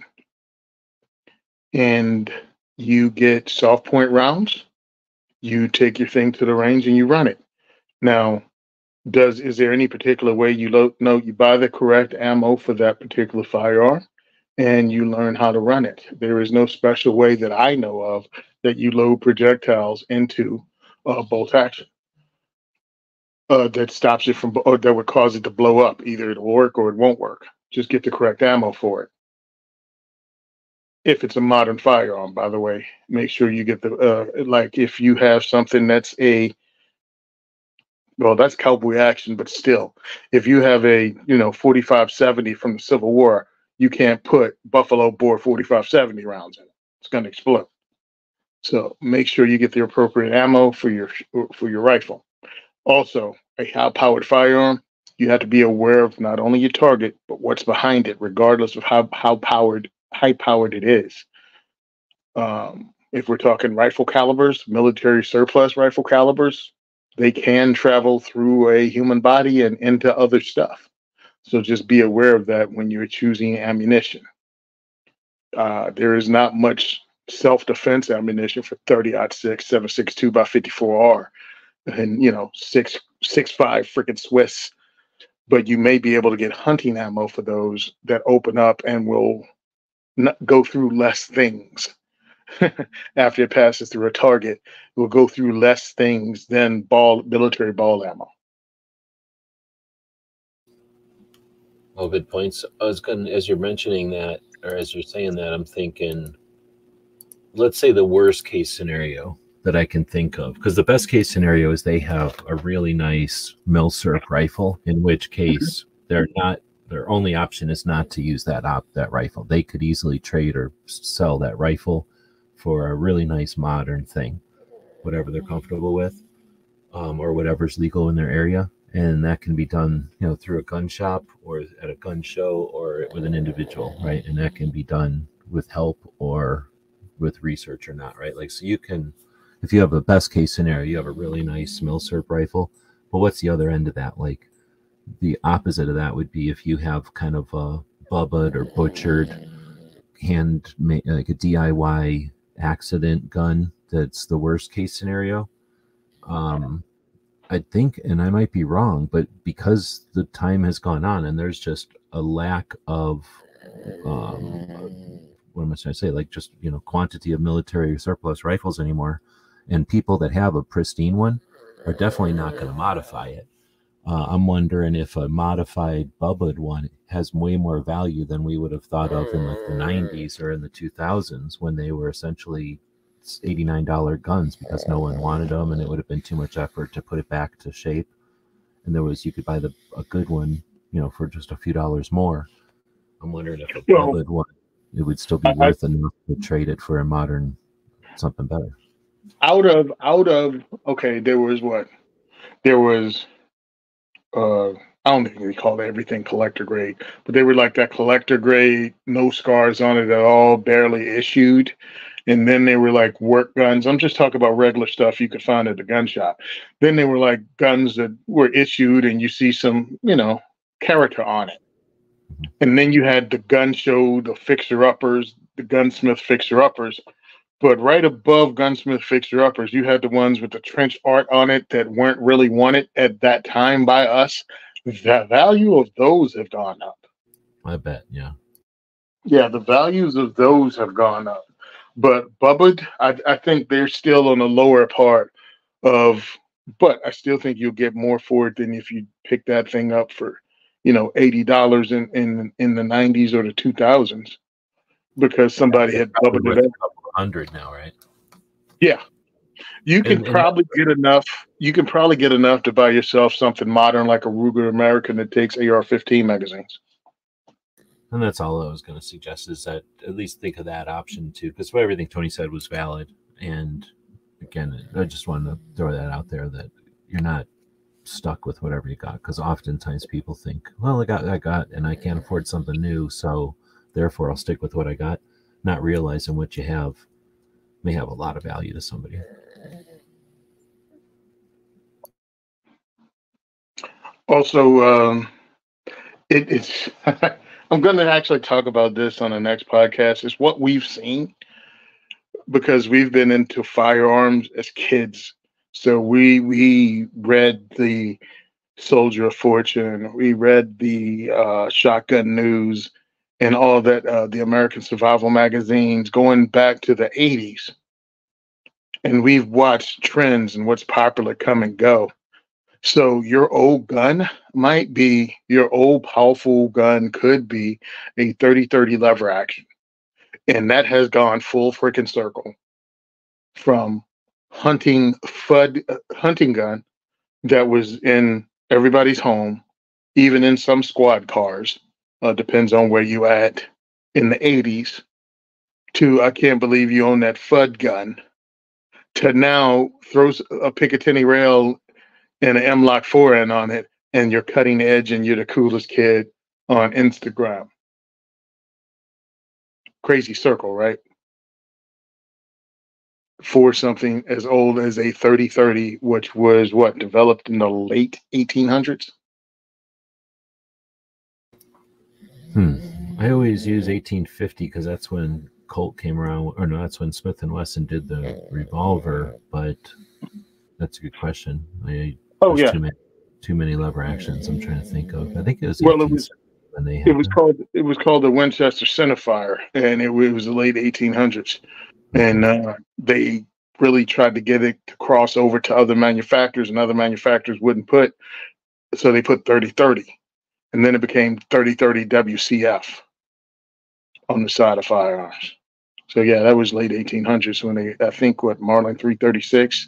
And you get soft point rounds, you take your thing to the range and you run it. Now, does is there any particular way you load? No, you buy the correct ammo for that particular firearm and you learn how to run it. There is no special way that I know of that you load projectiles into uh, bolt action. Uh, that stops it from, or that would cause it to blow up. Either it'll work or it won't work. Just get the correct ammo for it. If it's a modern firearm, by the way, make sure you get the, uh, like if you have something that's a, well, that's cowboy action, but still, if you have a, you know, forty-five seventy from the Civil War, you can't put Buffalo Bore forty-five seventy rounds in it. It's going to explode. So make sure you get the appropriate ammo for your, for your rifle. Also, a high-powered firearm, you have to be aware of not only your target, but what's behind it, regardless of how, how powered, high-powered it is. Um, if we're talking rifle calibers, military surplus rifle calibers, they can travel through a human body and into other stuff. So just be aware of that when you're choosing ammunition. Uh, there is not much self-defense ammunition for thirty aught six, seven six two by fifty-four R. And you know, six six five freaking Swiss, but you may be able to get hunting ammo for those that open up and will not go through less things after it passes through a target. It will go through less things than ball military ball ammo. Oh, good points. I was going as you're mentioning that, or as you're saying that, I'm thinking, let's say the worst case scenario that I can think of, because the best case scenario is they have a really nice Milsurp rifle, in which case they're not, their only option is not to use that op that rifle. They could easily trade or sell that rifle for a really nice modern thing, whatever they're comfortable with, um, or whatever's legal in their area. And that can be done, you know, through a gun shop or at a gun show or with an individual, right? And that can be done with help or with research or not, right? Like, so you can, if you have a best case scenario, you have a really nice Milsurp rifle, but what's the other end of that? Like, the opposite of that would be if you have kind of a bubbled or butchered hand, like a D I Y accident gun. That's the worst case scenario. Um, I think, and I might be wrong, but because the time has gone on and there's just a lack of, um, what am I trying to say? Like just, you know, quantity of military surplus rifles anymore. And people that have a pristine one are definitely not going to modify it. Uh, I'm wondering if a modified Bubba one has way more value than we would have thought of in like the nineties or in the two thousands when they were essentially eighty-nine dollar guns because no one wanted them and it would have been too much effort to put it back to shape. And there was, you could buy the a good one, you know, for just a few dollars more. I'm wondering if a well, Bubba one, it would still be worth I, enough to trade it for a modern something better. Out of out of okay, there was what there was. Uh, I don't think they call everything collector grade, but they were like that collector grade, no scars on it at all, barely issued. And then they were like work guns. I'm just talking about regular stuff you could find at the gun shop. Then they were like guns that were issued and you see some, you know, character on it. And then you had the gun show, the fixer-uppers, the gunsmith fixer-uppers. But right above gunsmith fixer-uppers, you had the ones with the trench art on it that weren't really wanted at that time by us. The value of those have gone up. I bet, yeah. Yeah, the values of those have gone up. But Bubba, I, I think they're still on the lower part of, but I still think you'll get more for it than if you pick that thing up for, you know, eighty dollars in, in, in the nineties or the two thousands because somebody had Bubba it up. Hundred now, right? Yeah, you can and, probably and, get enough. You can probably get enough to buy yourself something modern like a Ruger American that takes A R fifteen magazines. And that's all I was going to suggest is that at least think of that option too, because everything Tony said was valid. And again, I just wanted to throw that out there that you're not stuck with whatever you got, because oftentimes people think, well, I got what I got, and I can't afford something new, so therefore I'll stick with what I got. Not realizing what you have may have a lot of value to somebody. Also, um, it, it's I'm going to actually talk about this on the next podcast. It's what we've seen because we've been into firearms as kids. So we we read the Soldier of Fortune, we read the uh, Shotgun News, and all that, uh, the American Survival magazines going back to the eighties. And we've watched trends and what's popular come and go. So your old gun might be, your old powerful gun could be a thirty thirty lever action. And that has gone full freaking circle from hunting FUD uh, hunting gun that was in everybody's home, even in some squad cars. Uh, depends on where you at in the eighties, to I can't believe you own that FUD gun, to now throws a Picatinny rail and an M Lock four N on it, and you're cutting edge and you're the coolest kid on Instagram. Crazy circle, right? For something as old as a thirty thirty, which was what, developed in the late eighteen hundreds? Hmm. I always use eighteen fifty because that's when Colt came around, or no, that's when Smith and Wesson did the revolver. But that's a good question. I, oh yeah, too many, too many lever actions. I'm trying to think of. I think it was. Well, it was. When they it was called. It was called the Winchester Centerfire, and it, it was the late eighteen hundreds, and uh, they really tried to get it to cross over to other manufacturers, and other manufacturers wouldn't put. So they put thirty thirty. And then it became thirty thirty W C F on the side of firearms. So yeah, that was late eighteen hundreds when they, I think, what, Marlin three thirty-six.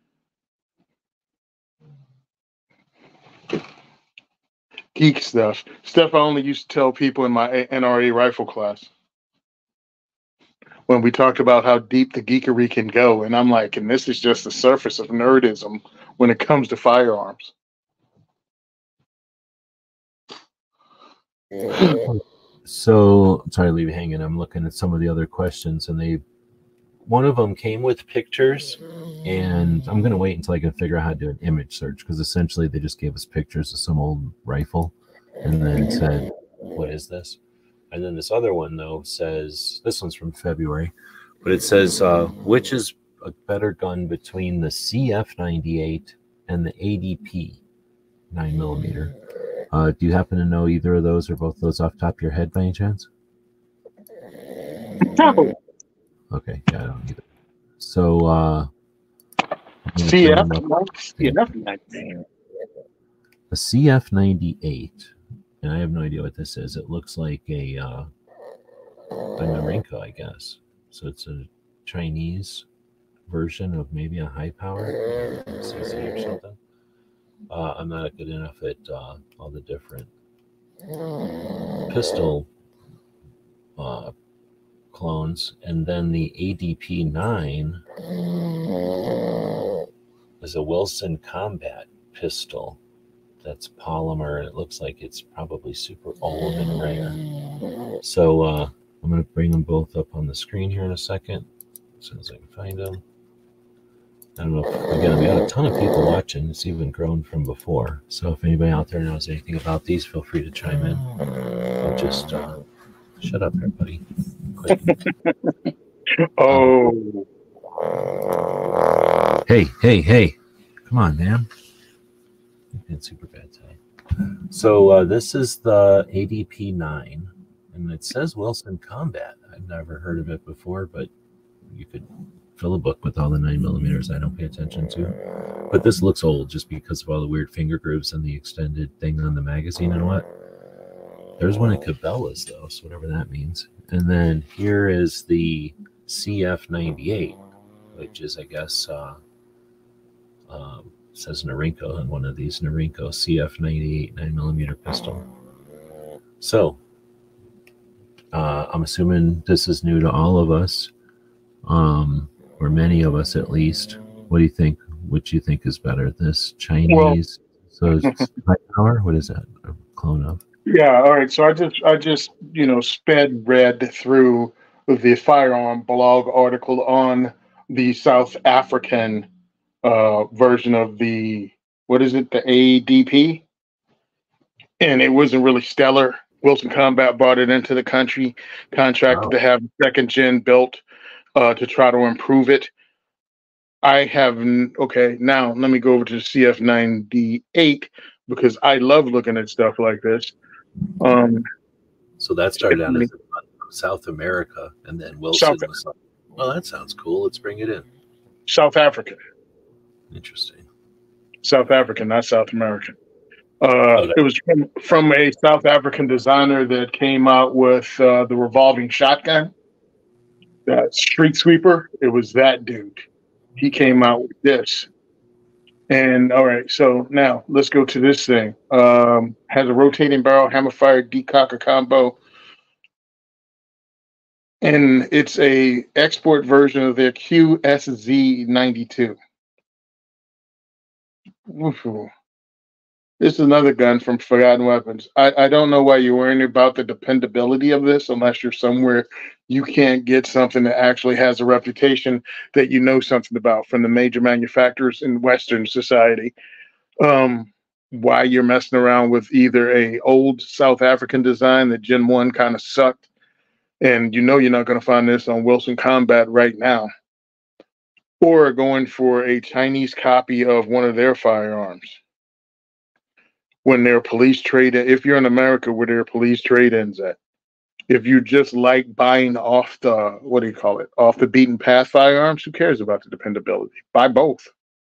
Geek stuff. Stuff I only used to tell people in my N R A rifle class. When we talked about how deep the geekery can go. And I'm like, and this is just the surface of nerdism when it comes to firearms. So sorry to leave you hanging. I'm looking at some of the other questions, and they one of them came with pictures, and I'm gonna wait until I can figure out how to do an image search, because essentially they just gave us pictures of some old rifle and then said, what is this? And then this other one though says, this one's from February, but it says uh which is a better gun between the C F ninety-eight and the A D P nine millimeter. Uh, do you happen to know either of those or both those off the top of your head by any chance? No. Okay, yeah, I don't either. So, uh, C F, C F nineteen. a C F ninety-eight, and I have no idea what this is. It looks like a uh, a Norinco, I guess. So it's a Chinese version of maybe a high power C C or something. Uh, I'm not good enough at uh, all the different pistol uh, clones. And then the A D P nine is a Wilson Combat pistol that's polymer, and it looks like it's probably super old and rare. So uh, I'm going to bring them both up on the screen here in a second, as soon as I can find them. I don't know if, again, we got a ton of people watching. It's even grown from before. So if anybody out there knows anything about these, feel free to chime in. I'll just uh, shut up, everybody. Oh. Um, hey, hey, hey. Come on, man. You've been super bad today. So uh, this is the A D P nine, and it says Wilson Combat. I've never heard of it before, but you could fill a book with all the nine millimeters I don't pay attention to. But this looks old just because of all the weird finger grooves and the extended thing on the magazine and what. There's one at Cabela's, though, so whatever that means. And then here is the C F ninety-eight, which is, I guess, uh, um, says Norinco on one of these, Norinco C F ninety-eight nine millimeter pistol. So, uh, I'm assuming this is new to all of us. Um, or many of us at least. What do you think? Which you think is better? This Chinese? Well, so it's high power? What is that? A clone of? Yeah. All right. So I just, I just, you know, sped read through the firearm blog article on the South African uh, version of the, what is it? The A D P, and it wasn't really stellar. Wilson Combat brought it into the country, contracted wow. to have second gen built. Uh, to try to improve it. I have, okay, now let me go over to the C F ninety-eight because I love looking at stuff like this. Um, so that started out as South America, and then Wilson South, was like, well, that sounds cool. Let's bring it in. South African. Interesting. South African, not South American. Uh, okay. It was from, from a South African designer that came out with uh, the revolving shotgun. Uh, Street Sweeper, it was that dude. He came out with this. And all right, so now let's go to this thing. Um, has a rotating barrel, hammer fire, decocker combo. And it's a export version of their Q S Z ninety-two. Oof. This is another gun from Forgotten Weapons. I, I don't know why you're worrying about the dependability of this unless you're somewhere you can't get something that actually has a reputation that you know something about from the major manufacturers in Western society. Um, why you're messing around with either a old South African design that Gen one kind of sucked, and you know you're not going to find this on Wilson Combat right now, or going for a Chinese copy of one of their firearms. When their police trade, if you're in America, where their police trade ends at. If you just like buying off the, what do you call it, off the beaten path firearms, who cares about the dependability? Buy both.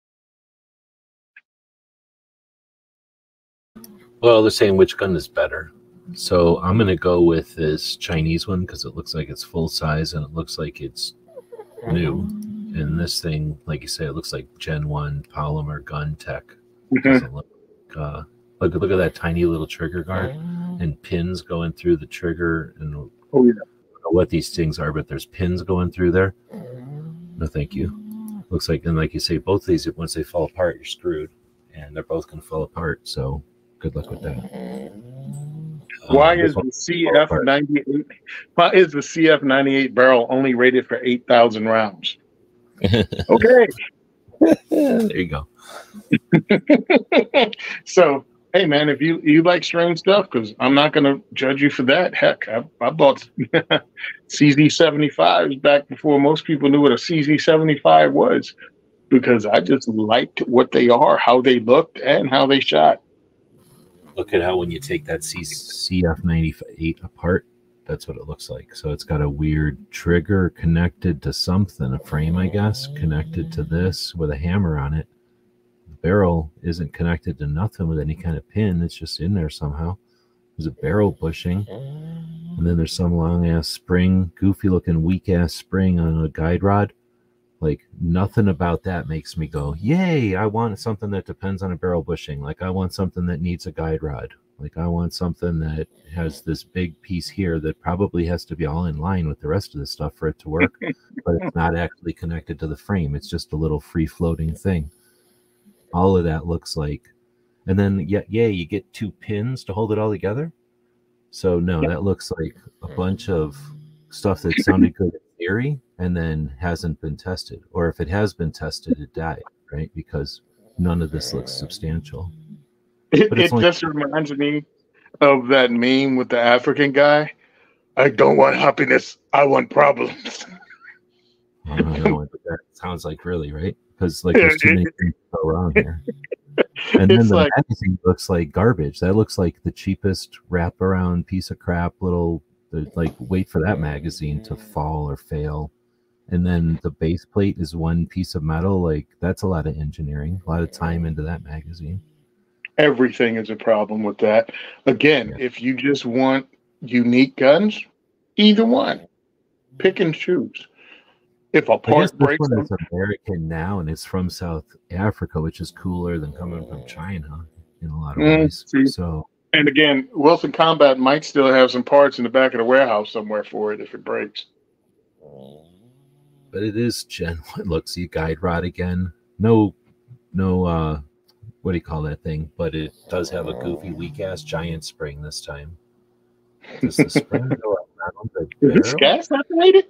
Well, they're saying which gun is better. So I'm going to go with this Chinese one because it looks like it's full size and it looks like it's new. And this thing, like you say, it looks like Gen one polymer gun tech. Mm-hmm. Doesn't look like, uh, Look, look at that tiny little trigger guard and pins going through the trigger. And oh, yeah. I don't know what these things are, but there's pins going through there. No, thank you. Looks like, and like you say, both of these, once they fall apart, you're screwed. And they're both going to fall apart. So good luck with that. Why um, is the C F ninety-eight? Why is the C F ninety-eight barrel only rated for eight thousand rounds? Okay. There you go. So. Hey man, if you, you like strange stuff, because I'm not going to judge you for that. Heck, I, I bought C Z seventy-fives back before most people knew what a C Z seventy-five was, because I just liked what they are, how they looked, and how they shot. Look at how when you take that C F ninety-eight apart, that's what it looks like. So it's got a weird trigger connected to something, a frame, I guess, connected to this with a hammer on it. barrel isn't connected to nothing with any kind of pin. It's just in there somehow. There's a barrel bushing. And then there's some long ass spring, goofy looking weak ass spring on a guide rod. Like nothing about that makes me go, yay, I want something that depends on a barrel bushing. Like I want something that needs a guide rod. Like I want something that has this big piece here that probably has to be all in line with the rest of the stuff for it to work, but it's not actually connected to the frame. It's just a little free floating thing. All of that looks like, and then yeah, yeah, you get two pins to hold it all together. So no, that looks like a bunch of stuff that sounded good in theory and then hasn't been tested. Or if it has been tested, it died, right? Because none of this looks substantial. It, it only- just reminds me of that meme with the African guy. I don't want happiness. I want problems. I don't know what that sounds like, really, right? Because like there's too many things to go wrong here. And then the like, magazine looks like garbage. That looks like the cheapest wraparound piece of crap. Little like wait for that magazine to fall or fail. And then the base plate is one piece of metal. Like that's a lot of engineering, a lot of time into that magazine. Everything is a problem with that. Again, yeah. If you just want unique guns, either one. Pick and choose. If a part breaks, this one is American now, and it's from South Africa, which is cooler than coming from China in a lot of mm, ways. See? So, and again, Wilson Combat might still have some parts in the back of the warehouse somewhere for it if it breaks. But it is Gen one. Look, see guide rod again. No, no. uh What do you call that thing? But it does have a goofy, weak-ass giant spring this time. Does the spring go around the barrel? Is this gas separated?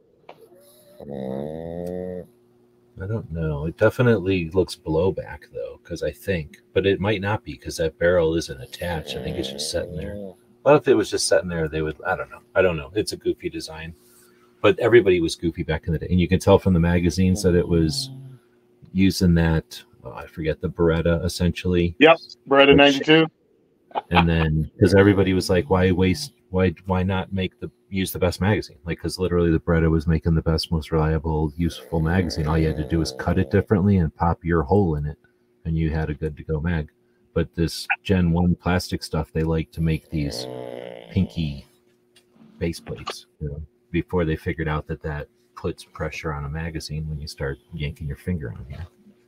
I don't know. It definitely looks blowback, though, because I think. But it might not be, because that barrel isn't attached. I think it's just sitting there. Well, if it was just sitting there, they would... I don't know. I don't know. It's a goofy design. But everybody was goofy back in the day. And you can tell from the magazines that it was using that... Oh, I forget the Beretta, essentially. Yep, Beretta ninety-two. And then, because everybody was like, "Why waste? Why, why not make the use the best magazine?" Like, because literally the Beretta was making the best, most reliable, useful magazine. All you had to do was cut it differently and pop your hole in it, and you had a good to go mag. But this Gen one plastic stuff, they like to make these pinky base plates, you know, before they figured out that that puts pressure on a magazine when you start yanking your finger on here.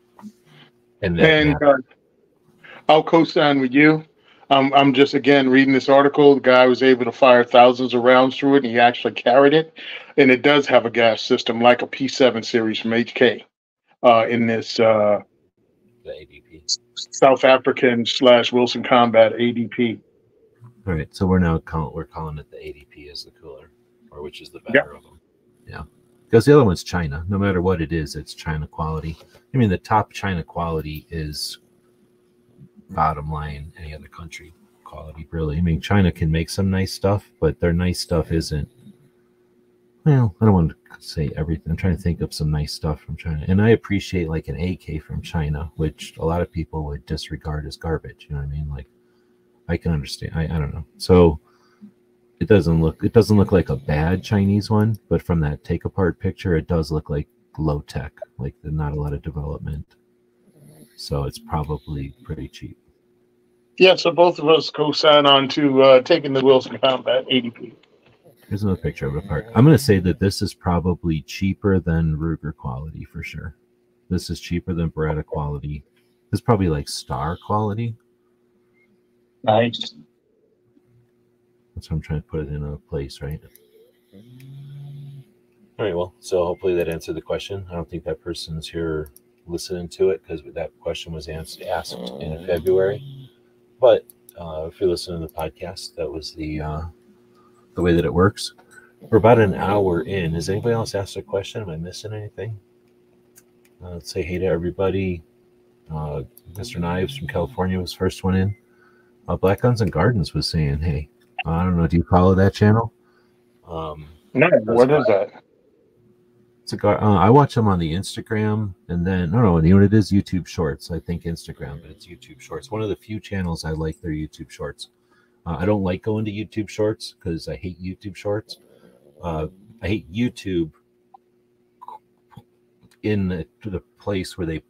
And, and uh, I'll co-sign with you. Um, I'm just, again, reading this article. The guy was able to fire thousands of rounds through it, and he actually carried it. And it does have a gas system like a P seven series from H K uh, in this uh, the A D P. South African slash Wilson Combat A D P. All right, so we're now call, we're calling it the A D P as the cooler, or which is the better yep. of them. Yeah. Because the other one's China. No matter what it is, it's China quality. I mean, the top China quality is bottom line any other country quality, really. I mean, China can make some nice stuff, but their nice stuff isn't, well, I don't want to say everything. I'm trying to think of some nice stuff from China. And I appreciate like an A K from China, which a lot of people would disregard as garbage. You know what I mean? Like, I can understand. I, I don't know. So it doesn't look, it doesn't look like a bad Chinese one, but from that take apart picture, it does look like low tech, like not a lot of development. So it's probably pretty cheap. Yeah, so both of us co-sign on to uh, taking the Wilson Combat A D P. Here's another picture of a part. I'm going to say that this is probably cheaper than Ruger quality for sure. This is cheaper than Beretta quality. This is probably like Star quality. Nice. That's how I'm trying to put it in a place, right? All right, well, so hopefully that answered the question. I don't think that person's here listening to it because that question was asked, asked in February. But uh, if you're listening to the podcast, that was the uh, the way that it works. We're about an hour in. Has anybody else asked a question? Am I missing anything? Uh, let's say hey to everybody. Uh, Mister Knives from California was first one in. Uh, Black Guns and Gardens was saying, hey, I don't know, do you follow that channel? Um, no, what is that? It's a gar- uh, I watch them on the Instagram, and then no, no, you know what it is? YouTube Shorts. I think Instagram, but it's YouTube Shorts. One of the few channels I like their YouTube Shorts. Uh, I don't like going to YouTube Shorts because I hate YouTube Shorts. Uh, I hate YouTube in the, to the place where they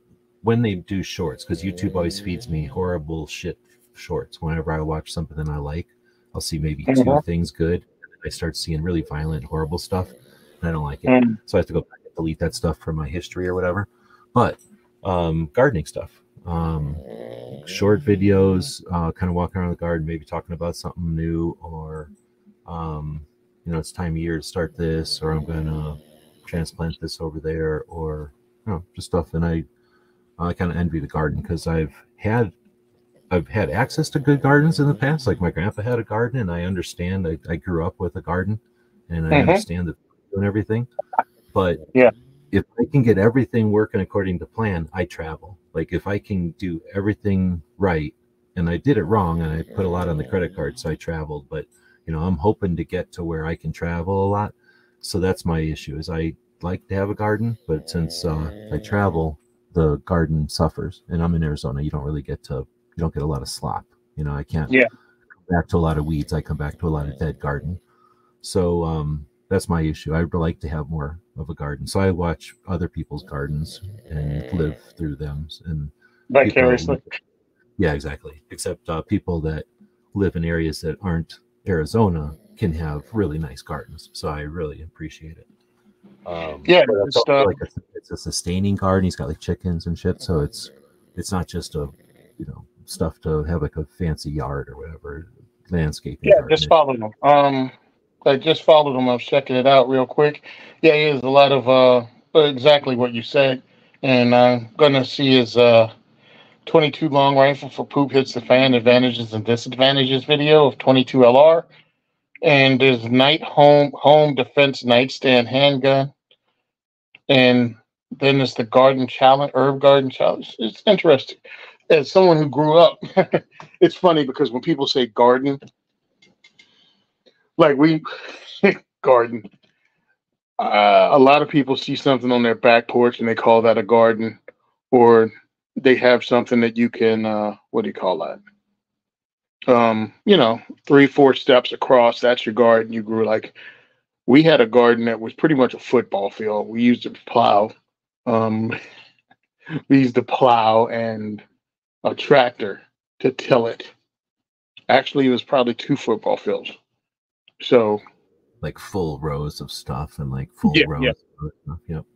when they do shorts, because YouTube always feeds me horrible shit shorts. Whenever I watch something that I like, I'll see maybe Mm-hmm. two things good. And then I start seeing really violent, horrible stuff, and I don't like it. Mm. So I have to go back and delete that stuff from my history or whatever. But um, gardening stuff, um, short videos, uh, kind of walking around the garden, maybe talking about something new, or um, you know, it's time of year to start this, or I'm going to transplant this over there, or you know, just stuff. And I, I kind of envy the garden because I've had, I've had access to good gardens in the past. Like my grandpa had a garden, and I understand. I, I grew up with a garden, and I Mm-hmm. understand the and everything. But Yeah. if I can get everything working according to plan, I travel. Like if I can do everything right, and I did it wrong, and I put a lot on the credit card, so I traveled. But you know, I'm hoping to get to where I can travel a lot. So that's my issue. Is I like to have a garden, but since uh, I travel, the garden suffers. And I'm in Arizona. You don't really get to. You don't get a lot of slop. You know, I can't Yeah. come back to a lot of weeds. I come back to a lot of dead garden. So um, that's my issue. I'd like to have more of a garden. So I watch other people's gardens and live through them. And Vicariously. people, yeah, exactly. Except uh, people that live in areas that aren't Arizona can have really nice gardens. So I really appreciate it. Um, Yeah, but it's, it's, also uh, like a, it's a sustaining garden. He's got like chickens and shit. So it's it's not just a, you know, stuff to have like a fancy yard or whatever, landscaping. Yeah, garden. just follow them. Um, I just followed him. I was checking it out real quick. Yeah, he has a lot of uh, exactly what you said. And I'm gonna see his uh twenty-two long rifle for poop hits the fan advantages and disadvantages video of twenty-two L R, and his night home home defense nightstand handgun, and then there's the garden challenge, herb garden challenge. It's interesting. As someone who grew up, it's funny because when people say garden, like we garden, uh, a lot of people see something on their back porch and they call that a garden, or they have something that you can uh, what do you call that? Um, you know, three, four steps across. That's your garden. You grew like we had a garden that was pretty much a football field. We used it to plow. Um, we used to plow and a tractor to till it. Actually, it was probably two football fields. So, like full rows of stuff and like full Yeah, rows yeah. of stuff. Yep.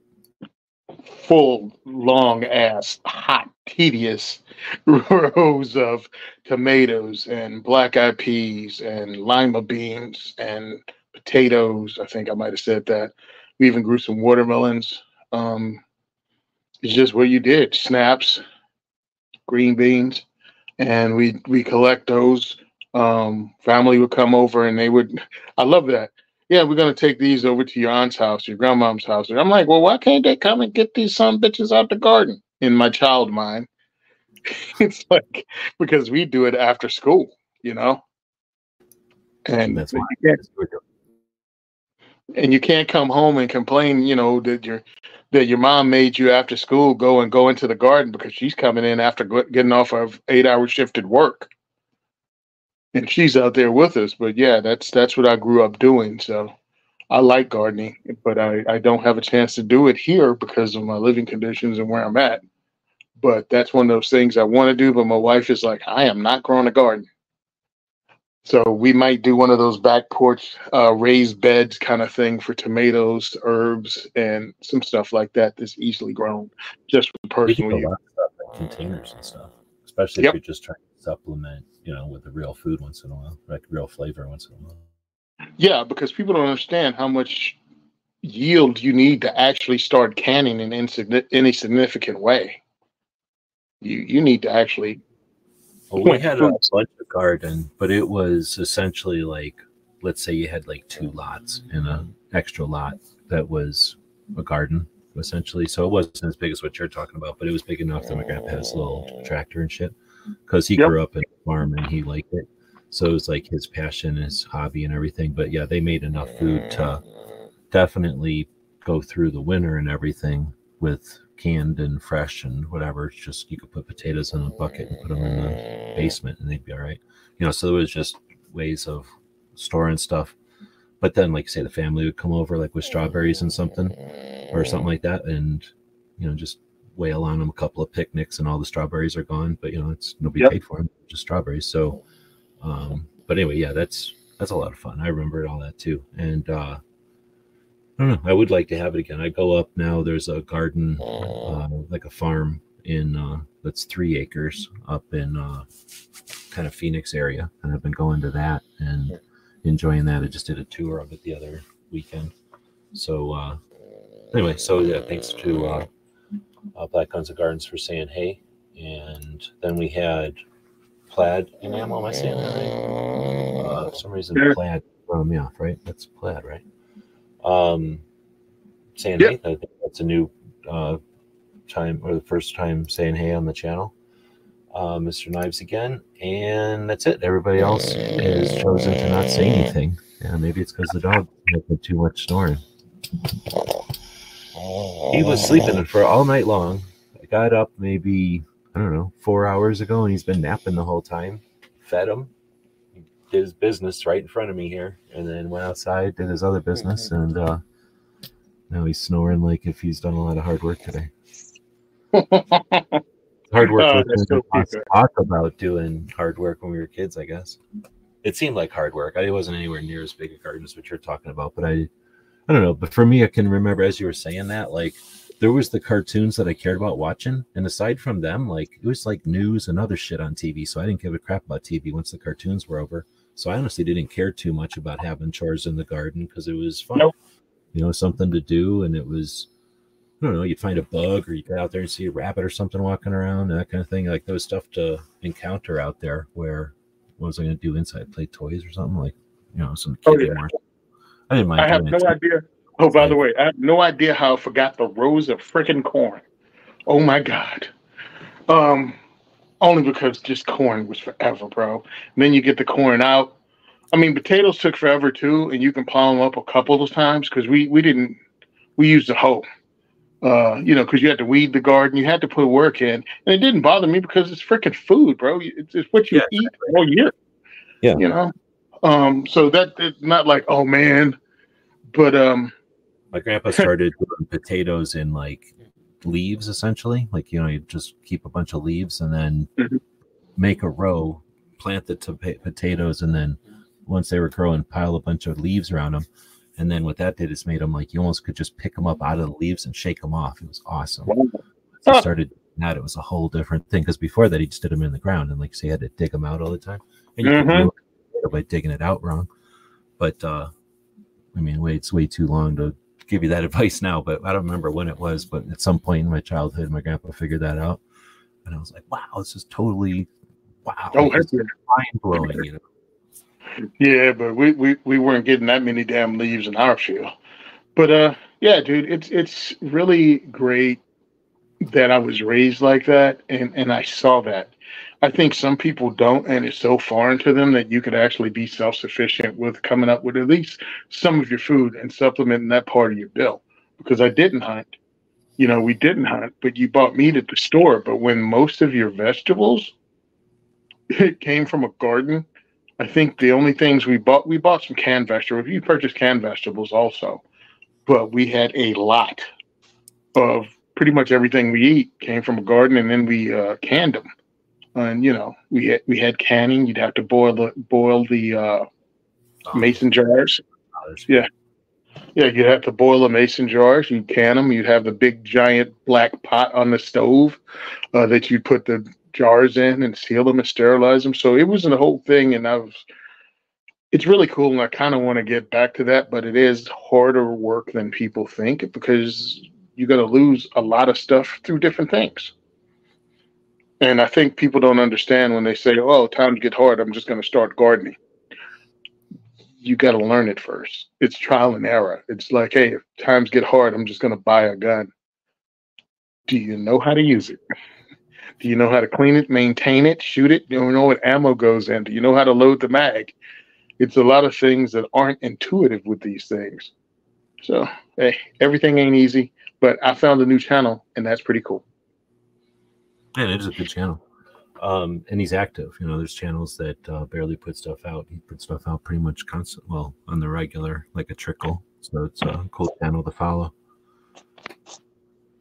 full, long ass, hot, tedious rows of tomatoes and black eyed peas and lima beans and potatoes. I think I might have said that. We even grew some watermelons. Um, it's just what you did: snaps, green beans, and we we collect those. Um, family would come over and they would. I love that. Yeah, we're gonna take these over to your aunt's house, your grandmom's house. And I'm like, well, why can't they come and get these some bitches out the garden? In my child mind, it's like because we do it after school, you know. And That's you why can't, we're doing. and you can't come home and complain, you know, that your that your mom made you after school go and go into the garden because she's coming in after go- getting off of eight hour shifted work, and she's out there with us. But yeah, that's that's what I grew up doing. So I like gardening, but I, I don't have a chance to do it here because of my living conditions and where I'm at. But that's one of those things I want to do. But my wife is like, I am not growing a garden. So we might do one of those back porch uh, raised beds kind of thing for tomatoes, herbs, and some stuff like that that's easily grown just for We can personal do a use. lot of stuff in containers and stuff, especially Yep. if you're just trying to supplement, you know, with the real food once in a while, like real flavor once in a while. Yeah, because people don't understand how much yield you need to actually start canning in insigni- any significant way. You you need to actually Well, we plant had a fruits. bunch of garden, but it was essentially like, let's say you had like two lots and an extra lot that was a garden, essentially. So it wasn't as big as what you're talking about, but it was big enough that my grandpa has a little tractor and shit because he Yep. grew up in a farm and he liked it. So it was like his passion, his hobby, and everything. But yeah, they made enough food to definitely go through the winter and everything with canned and fresh and whatever. It's just you could put potatoes in a bucket and put them in the basement and they'd be all right. You know, so there was just ways of storing stuff. But then, like say, the family would come over like with strawberries and something or something like that, and you know, just wail on them a couple of picnics and all the strawberries are gone, but you know, it's nobody Yep. paid for them, just strawberries. So, um, but anyway, yeah, that's, that's a lot of fun. I remember all that too. And, uh, I don't know. I would like to have it again. I go up now. There's a garden, uh, like a farm in uh, that's three acres up in uh, kind of Phoenix area, and I've been going to that and enjoying that. I just did a tour of it the other weekend. So uh, anyway, so yeah, thanks to uh, uh, Black Guns and Gardens for saying hey, and then we had Plaid Enamel. Am I saying that right? Uh, for some reason, Yeah. Plaid threw me off. Right? That's Plaid, right? Um, saying Yep. hey, I think that's a new uh, time or the first time saying hey on the channel. Uh, Mister Knives again, and that's it. Everybody else has chosen to not say anything. Yeah, maybe it's because the dog had too much snoring. He was sleeping for all night long. I got up maybe, I don't know, four hours ago, and he's been napping the whole time. Fed him, did his business right in front of me here, and then went outside, did his other business, and uh, now he's snoring like if he's done a lot of hard work today. Hard work Oh, was that's so us cute. talk about doing hard work when we were kids, I guess. It seemed like hard work. I wasn't anywhere near as big a garden as what you're talking about, but I I don't know. But for me, I can remember as you were saying that, like there was the cartoons that I cared about watching, and aside from them, like it was like news and other shit on T V. So I didn't give a crap about T V once the cartoons were over. So I honestly didn't care too much about having chores in the garden because it was fun. Nope. You know, something to do, and it was, I don't know, you'd find a bug or you get out there and see a rabbit or something walking around, that kind of thing. Like there was stuff to encounter out there where what was I going to do inside? Play toys or something? Like, you know, some Oh, kiddie yeah. more. I didn't mind I have doing no it. idea. Oh, by the way, I have no idea how I forgot the rows of freaking corn. Oh my God. Um, only because just corn was forever, bro. And then you get the corn out. I mean, potatoes took forever too, and you can pile them up a couple of times because we we didn't we used a hoe. Uh, you know, because you had to weed the garden, you had to put work in, and it didn't bother me because it's freaking food, bro. It's, it's what you Yeah, eat all year. Yeah. You know. Um, so that it's not like, oh man, but um, My grandpa started doing potatoes in like leaves, essentially. Like, you know, you just keep a bunch of leaves and then Mhm. make a row, plant the to- potatoes, and then once they were growing, pile a bunch of leaves around them. And then what that did is made them like you almost could just pick them up out of the leaves and shake them off. It was awesome. wow. So Huh. started that, it was a whole different thing because before that he just did them in the ground and like say you had to dig them out all the time, and you Mhm. could ruin it by digging it out wrong. But uh, I mean, wait, it's way too long to give you that advice now. But I don't remember when it was. But at some point in my childhood, my grandpa figured that out, and I was like, wow, this is totally wow, Oh, heck it's yeah. mind blowing, you know. Yeah, but we, we, we weren't getting that many damn leaves in our field. But uh, yeah, dude, it's it's really great that I was raised like that, and and I saw that. I think some people don't, and it's so foreign to them that you could actually be self sufficient with coming up with at least some of your food and supplementing that part of your bill. Because I didn't hunt, you know, we didn't hunt, but you bought meat at the store. But when most of your vegetables it came from a garden, I think the only things we bought, we bought some canned vegetables. You purchased canned vegetables also, but we had a lot of pretty much everything we eat came from a garden, and then we uh, canned them. And you know, we had we had canning. You'd have to boil the boil the uh, mason jars. Yeah, yeah. You'd have to boil the mason jars. You'd can them. You'd have the big giant black pot on the stove uh, that you'd put the jars in and seal them and sterilize them. So it was the whole thing, and I was. It's really cool, and I kind of want to get back to that, but it is harder work than people think because you're going to lose a lot of stuff through different things. And I think people don't understand when they say, "Oh, times get hard, I'm just going to start gardening." You got to learn it first. It's trial and error. It's like, hey, if times get hard, I'm just going to buy a gun. Do you know how to use it? Do you know how to clean it, maintain it, shoot it? Do you know what ammo goes in? Do you know how to load the mag? It's a lot of things that aren't intuitive with these things. So, hey, everything ain't easy, but I found a new channel, and that's pretty cool. Yeah, it is a good channel. Um, and he's active. You know, there's channels that uh, barely put stuff out. He puts stuff out pretty much constant, well, on the regular, like a trickle. So it's a cool channel to follow.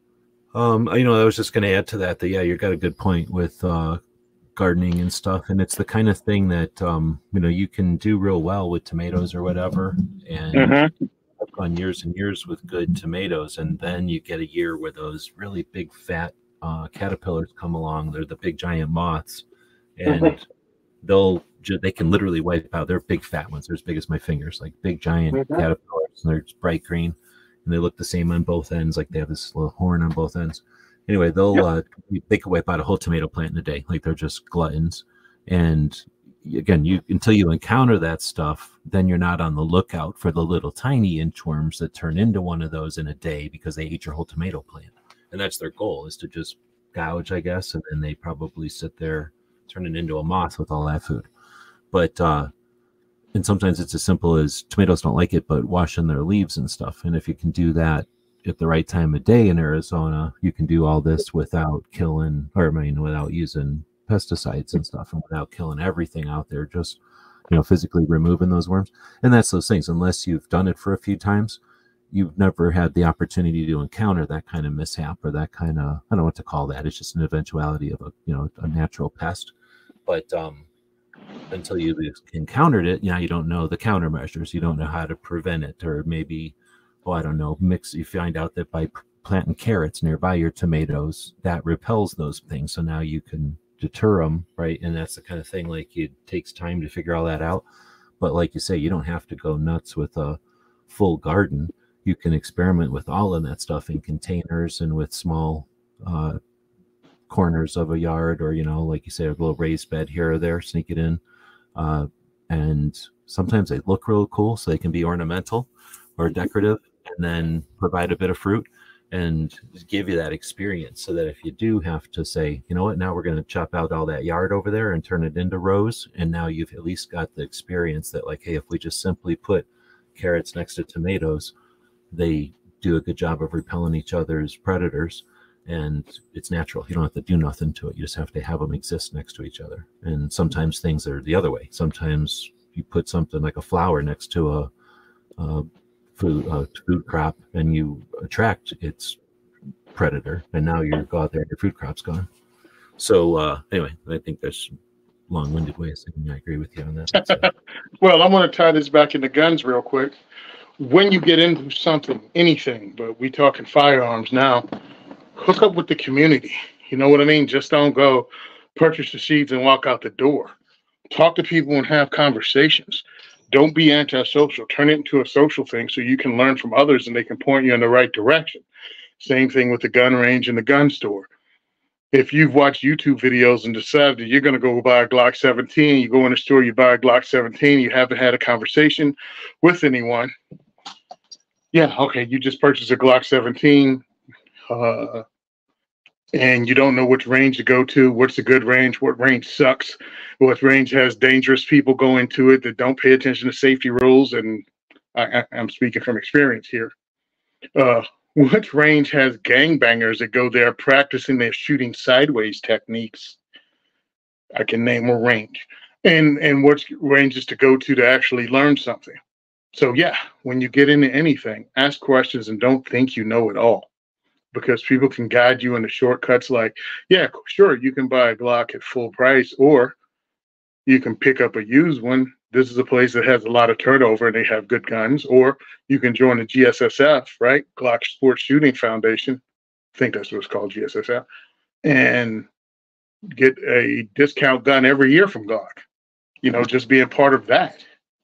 Um, you know, I was just going to add to that that yeah, you got a good point with uh, gardening and stuff, and it's the kind of thing that um, you know you can do real well with tomatoes or whatever, and Mm-hmm. I've gone years and years with good tomatoes, and then you get a year where those really big fat uh, caterpillars come along. They're the big giant moths, and they'll ju- they can literally wipe out. They're big fat ones. They're as big as my fingers, like big giant Mm-hmm. caterpillars, and they're bright green, and they look the same on both ends. Like they have this little horn on both ends. Anyway, they'll Yep. uh, they can wipe out a whole tomato plant in a day. Like they're just gluttons, and again, you until you encounter that stuff, then you're not on the lookout for the little tiny inchworms that turn into one of those in a day because they ate your whole tomato plant. And that's their goal, is to just gouge, I guess, and then they probably sit there turning into a moth with all that food. But uh and sometimes it's as simple as tomatoes don't like it, but washing their leaves and stuff. And if you can do that at the right time of day in Arizona, you can do all this without killing, or I mean, without using pesticides and stuff, and without killing everything out there, just, you know, physically removing those worms. And that's those things. Unless you've done it for a few times, you've never had the opportunity to encounter that kind of mishap or that kind of, I don't know what to call that. It's just an eventuality of a, you know, a natural pest. But um, until you encountered it, you know, you don't know the countermeasures. You don't know how to prevent it, or maybe, oh, I don't know, mix. You find out that by planting carrots nearby your tomatoes, that repels those things. So now you can deter them, right? And that's the kind of thing, like, it takes time to figure all that out. But like you say, you don't have to go nuts with a full garden. You can experiment with all of that stuff in containers and with small uh, corners of a yard, or, you know, like you say, a little raised bed here or there, sneak it in. Uh, and sometimes they look real cool, so they can be ornamental or decorative, and then provide a bit of fruit and give you that experience, so that if you do have to say, you know what, now we're going to chop out all that yard over there and turn it into rows, and now you've at least got the experience that, like, hey, if we just simply put carrots next to tomatoes, they do a good job of repelling each other's predators, and it's natural. You don't have to do nothing to it. You just have to have them exist next to each other. And sometimes things are the other way. Sometimes you put something like a flower next to a, a food a food crop, and you attract its predator, and now you go out there and your food crop's gone. So uh, anyway, I think there's long-winded way of saying I agree with you on that. So. Well, I want to tie this back into guns real quick. When you get into something, anything, but we talking firearms now, hook up with the community. You know what I mean? Just don't go purchase the seeds and walk out the door. Talk to people and have conversations. Don't be antisocial. Turn it into a social thing so you can learn from others and they can point you in the right direction. Same thing with the gun range and the gun store. If you've watched YouTube videos and decided that you're going to go buy a Glock seventeen, you go in the store, you buy a Glock seventeen, you haven't had a conversation with anyone. Yeah, okay, you just purchased a Glock seventeen, uh, and you don't know which range to go to, what's a good range, what range sucks, what range has dangerous people going to it that don't pay attention to safety rules, and I, I, I'm speaking from experience here. Uh, Which range has gangbangers that go there practicing their shooting sideways techniques? I can name a range. And and what ranges to go to to actually learn something. So yeah, when you get into anything, ask questions and don't think you know it all. Because people can guide you into shortcuts like, yeah, sure, you can buy a Glock at full price, or you can pick up a used one. This is a place that has a lot of turnover and they have good guns. Or you can join the G S S F, right? Glock Sports Shooting Foundation. I think that's what it's called, G S S F. And get a discount gun every year from Glock. You know, just being part of that.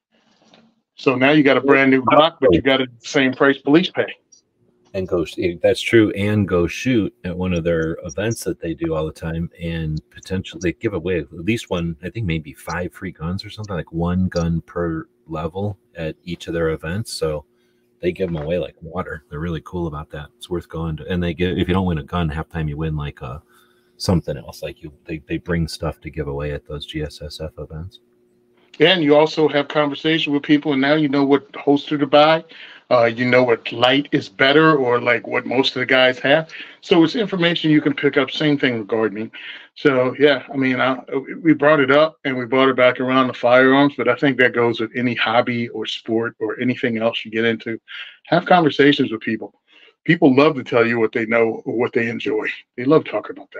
So now you got a brand new Glock, but you got it the same price police pay. And go, that's true, and go shoot at one of their events that they do all the time, and potentially they give away at least one, I think maybe five free guns or something, like one gun per level at each of their events. So they give them away like water. They're really cool about that. It's worth going to. And they give, if you don't win a gun, half time you win like a something else. Like you, they they bring stuff to give away at those G S S F events. And you also have conversation with people, and now you know what holster to buy. Uh, you know what light is better, or like what most of the guys have. So it's information you can pick up. Same thing with gardening. So yeah, I mean, I, we brought it up and we brought it back around the firearms, but I think that goes with any hobby or sport or anything else you get into. Have conversations with people. people love to tell you what they know or what they enjoy. They love talking about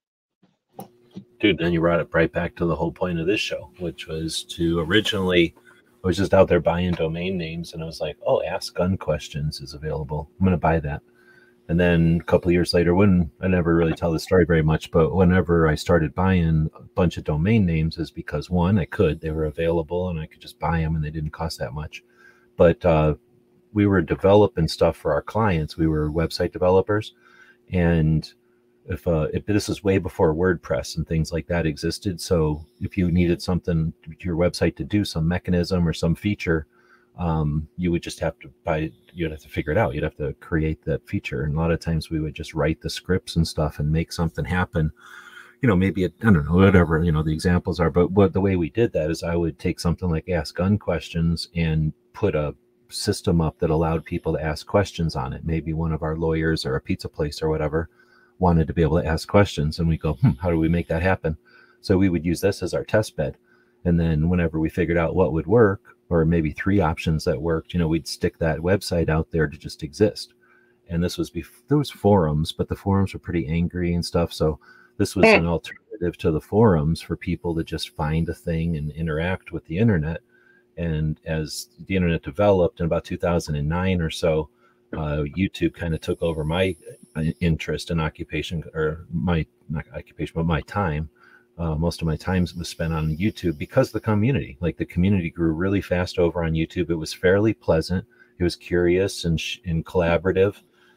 that. Dude, then you brought it right back to the whole point of this show, which was to originally, I was just out there buying domain names, and I was like, oh, Ask Gun Questions is available. I'm going to buy that. And then a couple of years later, when I never really tell the story very much, but whenever I started buying a bunch of domain names is because, one, I could, they were available and I could just buy them and they didn't cost that much. But uh, we were developing stuff for our clients. We were website developers. And if, uh, if this is way before WordPress and things like that existed. So if you needed something to your website to do, some mechanism or some feature, um, you would just have to buy, you'd have to figure it out. You'd have to create that feature. And a lot of times we would just write the scripts and stuff and make something happen. You know, maybe, it, I don't know, whatever, you know, the examples are, but what the way we did that is I would take something like Ask Gun Questions and put a system up that allowed people to ask questions on it. Maybe one of our lawyers or a pizza place or whatever wanted to be able to ask questions, and we go, hmm, how do we make that happen? So we would use this as our test bed. And then whenever we figured out what would work, or maybe three options that worked, you know, we'd stick that website out there to just exist. And this was before there was forums, but the forums were pretty angry and stuff. So this was an alternative to the forums for people to just find a thing and interact with the internet. And as the internet developed in about two thousand nine or so, uh, YouTube kind of took over my interest and occupation, or my not occupation, but my time. Uh, most of my time was spent on YouTube because the community, like the community grew really fast over on YouTube. It was fairly pleasant. It was curious and, sh- and collaborative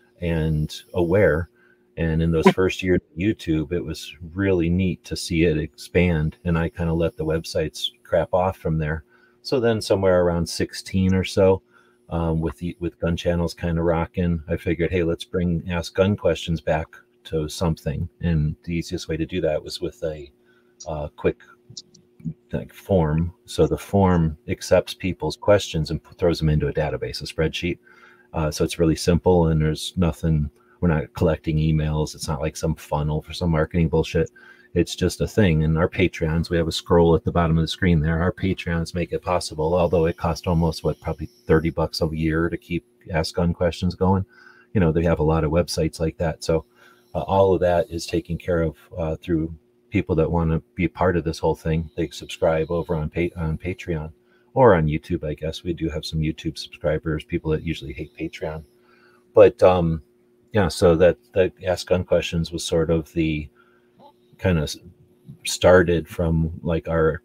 and aware. And in those first years of YouTube, it was really neat to see it expand. And I kind of let the websites crap off from there. So then somewhere around sixteen or so, um, with the, with gun channels kind of rocking, I figured, hey, let's bring Ask Gun Questions back to something. And the easiest way to do that was with a uh, quick like form. So the form accepts people's questions and throws them into a database, a spreadsheet. Uh, so it's really simple, and there's nothing, we're not collecting emails. It's not like some funnel for some marketing bullshit. It's just a thing. And our Patreons, we have a scroll at the bottom of the screen there. Our Patreons make it possible, although it costs almost, what, probably thirty bucks a year to keep Ask Gun Questions going. You know, they have a lot of websites like that. So uh, all of that is taken care of uh, through people that want to be part of this whole thing. They subscribe over on, pa- on Patreon or on YouTube, I guess. We do have some YouTube subscribers, people that usually hate Patreon. But um, yeah, so that, that Ask Gun Questions was sort of the kind of started from like our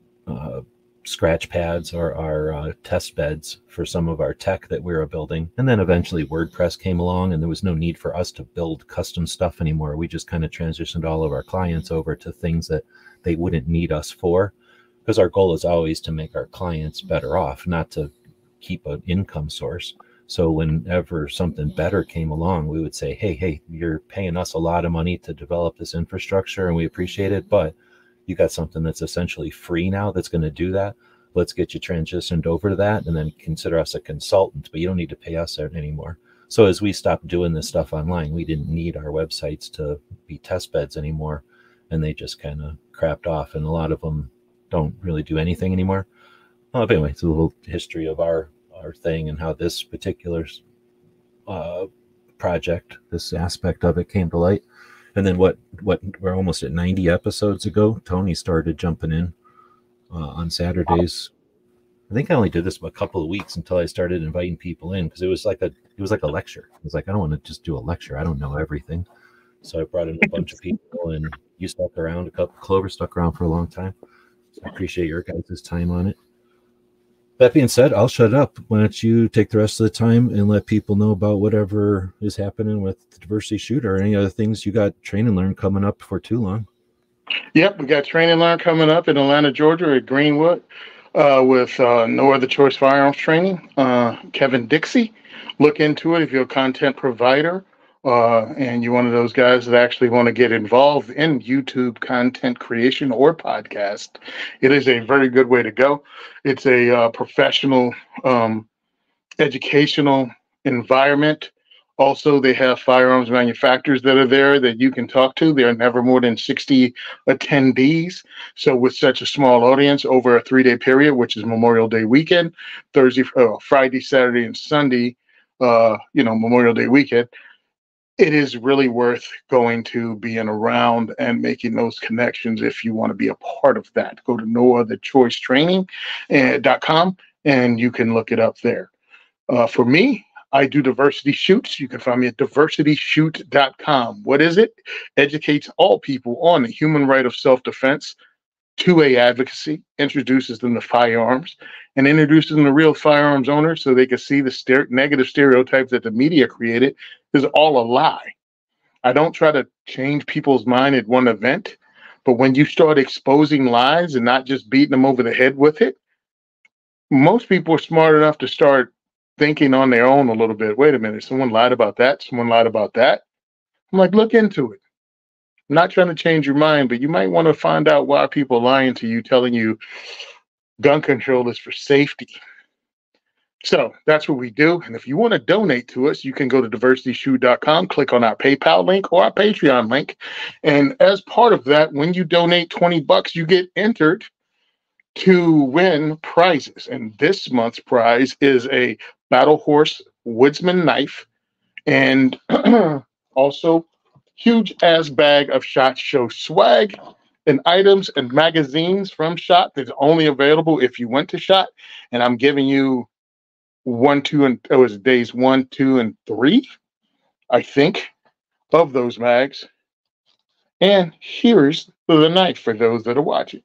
uh, scratch pads or our uh, test beds for some of our tech that we were building. And then eventually WordPress came along, and there was no need for us to build custom stuff anymore. We just kind of transitioned all of our clients over to things that they wouldn't need us for, because our goal is always to make our clients better off, not to keep an income source. So whenever something better came along, we would say, hey, hey, you're paying us a lot of money to develop this infrastructure, and we appreciate it, but you got something that's essentially free now that's going to do that. Let's get you transitioned over to that, and then consider us a consultant, but you don't need to pay us anymore. So as we stopped doing this stuff online, we didn't need our websites to be test beds anymore, and they just kind of crapped off, and a lot of them don't really do anything anymore. Uh, but anyway, it's a little history of our our thing and how this particular uh, project, this aspect of it came to light. And then what, what we're almost at ninety episodes ago, Tony started jumping in uh, on Saturdays. I think I only did this a couple of weeks until I started inviting people in, because it was like a, it was like a lecture. It was like, I don't want to just do a lecture. I don't know everything. So I brought in a bunch of people, and you stuck around, a couple, Clover stuck around for a long time. So I appreciate your guys' time on it. That being said, I'll shut up. Why don't you take the rest of the time and let people know about whatever is happening with the Diversity Shooter, or any other things you got train and learn coming up before too long. Yep, we got train and learn coming up in Atlanta, Georgia at Greenwood uh, with uh, No Other Choice Firearms Training. Uh, Kevin Dixie. Look into it if you're a content provider uh, and you're one of those guys that actually want to get involved in YouTube content creation or podcast. It is a very good way to go. It's a uh, professional, um, educational environment. Also, they have firearms manufacturers that are there that you can talk to. There are never more than sixty attendees. So with such a small audience over a three-day period, which is Memorial Day weekend, Thursday, uh, Friday, Saturday, and Sunday, uh, you know, Memorial Day weekend, it is really worth going to, being around and making those connections if you want to be a part of that. Go to no other choice training dot com and you can look it up there. Uh, for me, I do diversity shoots. You can find me at diversity shoot dot com. What is it? Educates all people on the human right of self-defense, two A advocacy, introduces them to firearms, and introduces them to real firearms owners so they can see the ster- negative stereotypes that the media created is all a lie. I don't try to change people's mind at one event, but when you start exposing lies and not just beating them over the head with it, most people are smart enough to start thinking on their own a little bit. Wait a minute, someone lied about that, someone lied about that. I'm like, look into it. I'm not trying to change your mind, but you might want to find out why people are lying to you, telling you gun control is for safety. So that's what we do. And if you want to donate to us, you can go to diversity shoot dot com, click on our PayPal link or our Patreon link. And as part of that, when you donate twenty bucks, you get entered to win prizes. And this month's prize is a Battle Horse Woodsman knife and also huge ass bag of SHOT Show swag and items and magazines from SHOT that's only available if you went to SHOT. And I'm giving you one, two, and it was days one, two, and three, I think, of those mags. And here's the knife for those that are watching.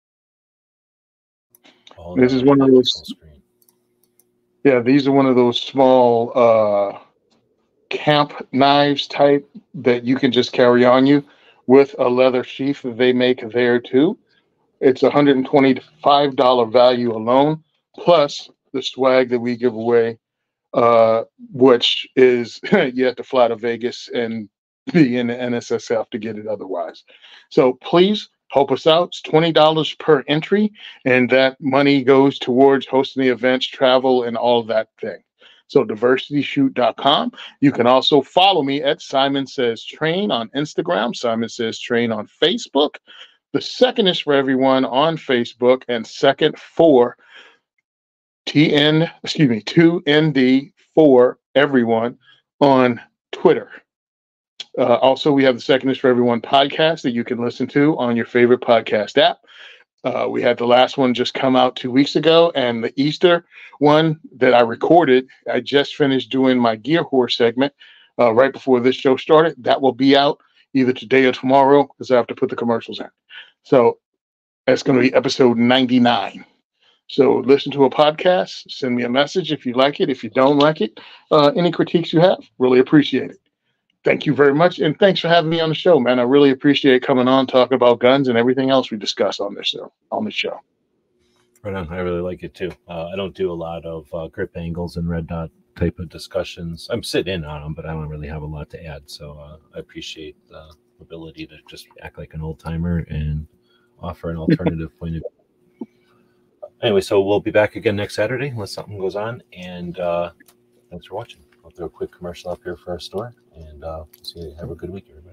Oh, this is one of those. Yeah, these are one of those small uh, camp knives type that you can just carry on you with a leather sheath that they make there too. It's one hundred twenty-five dollars value alone, plus the swag that we give away, uh, which is you have to fly to Vegas and be in the N S S F to get it otherwise. So please help us out. It's twenty dollars per entry, and that money goes towards hosting the events, travel, and all of that thing. So diversity shoot dot com. You can also follow me at Simon Says Train on Instagram, Simon Says Train on Facebook. The second is for everyone on Facebook, and second for T N, excuse me, two N D for everyone on Twitter. Uh, also, we have the Second is for Everyone podcast that you can listen to on your favorite podcast app. Uh, we had the last one just come out two weeks ago, and the Easter one that I recorded, I just finished doing my Gear Horse segment uh, right before this show started. That will be out either today or tomorrow because I have to put the commercials in. So that's going to be episode ninety-nine. So listen to a podcast, send me a message if you like it. If you don't like it, uh, any critiques you have, really appreciate it. Thank you very much, and thanks for having me on the show, man. I really appreciate coming on, talking about guns and everything else we discuss on this show. On the show. Right on. I really like it too. Uh, I don't do a lot of uh, grip angles and red dot type of discussions. I'm sitting in on them, but I don't really have a lot to add. So uh, I appreciate the ability to just act like an old timer and offer an alternative point of view. Anyway, so we'll be back again next Saturday unless something goes on. And uh, thanks for watching. I'll throw a quick commercial up here for our store, and uh, see you. Have a good week, everybody.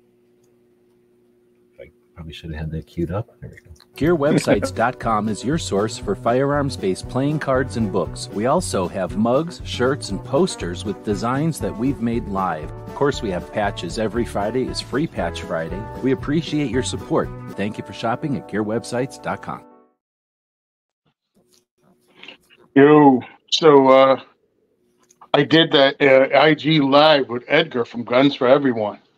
I probably should have had that queued up. There we go. gear websites dot com is your source for firearms-based playing cards and books. We also have mugs, shirts, and posters with designs that we've made live. Of course, we have patches. Every Friday is Free Patch Friday. We appreciate your support. Thank you for shopping at gear websites dot com. Yo, so uh, I did that uh, I G live with Edgar from Guns for Everyone.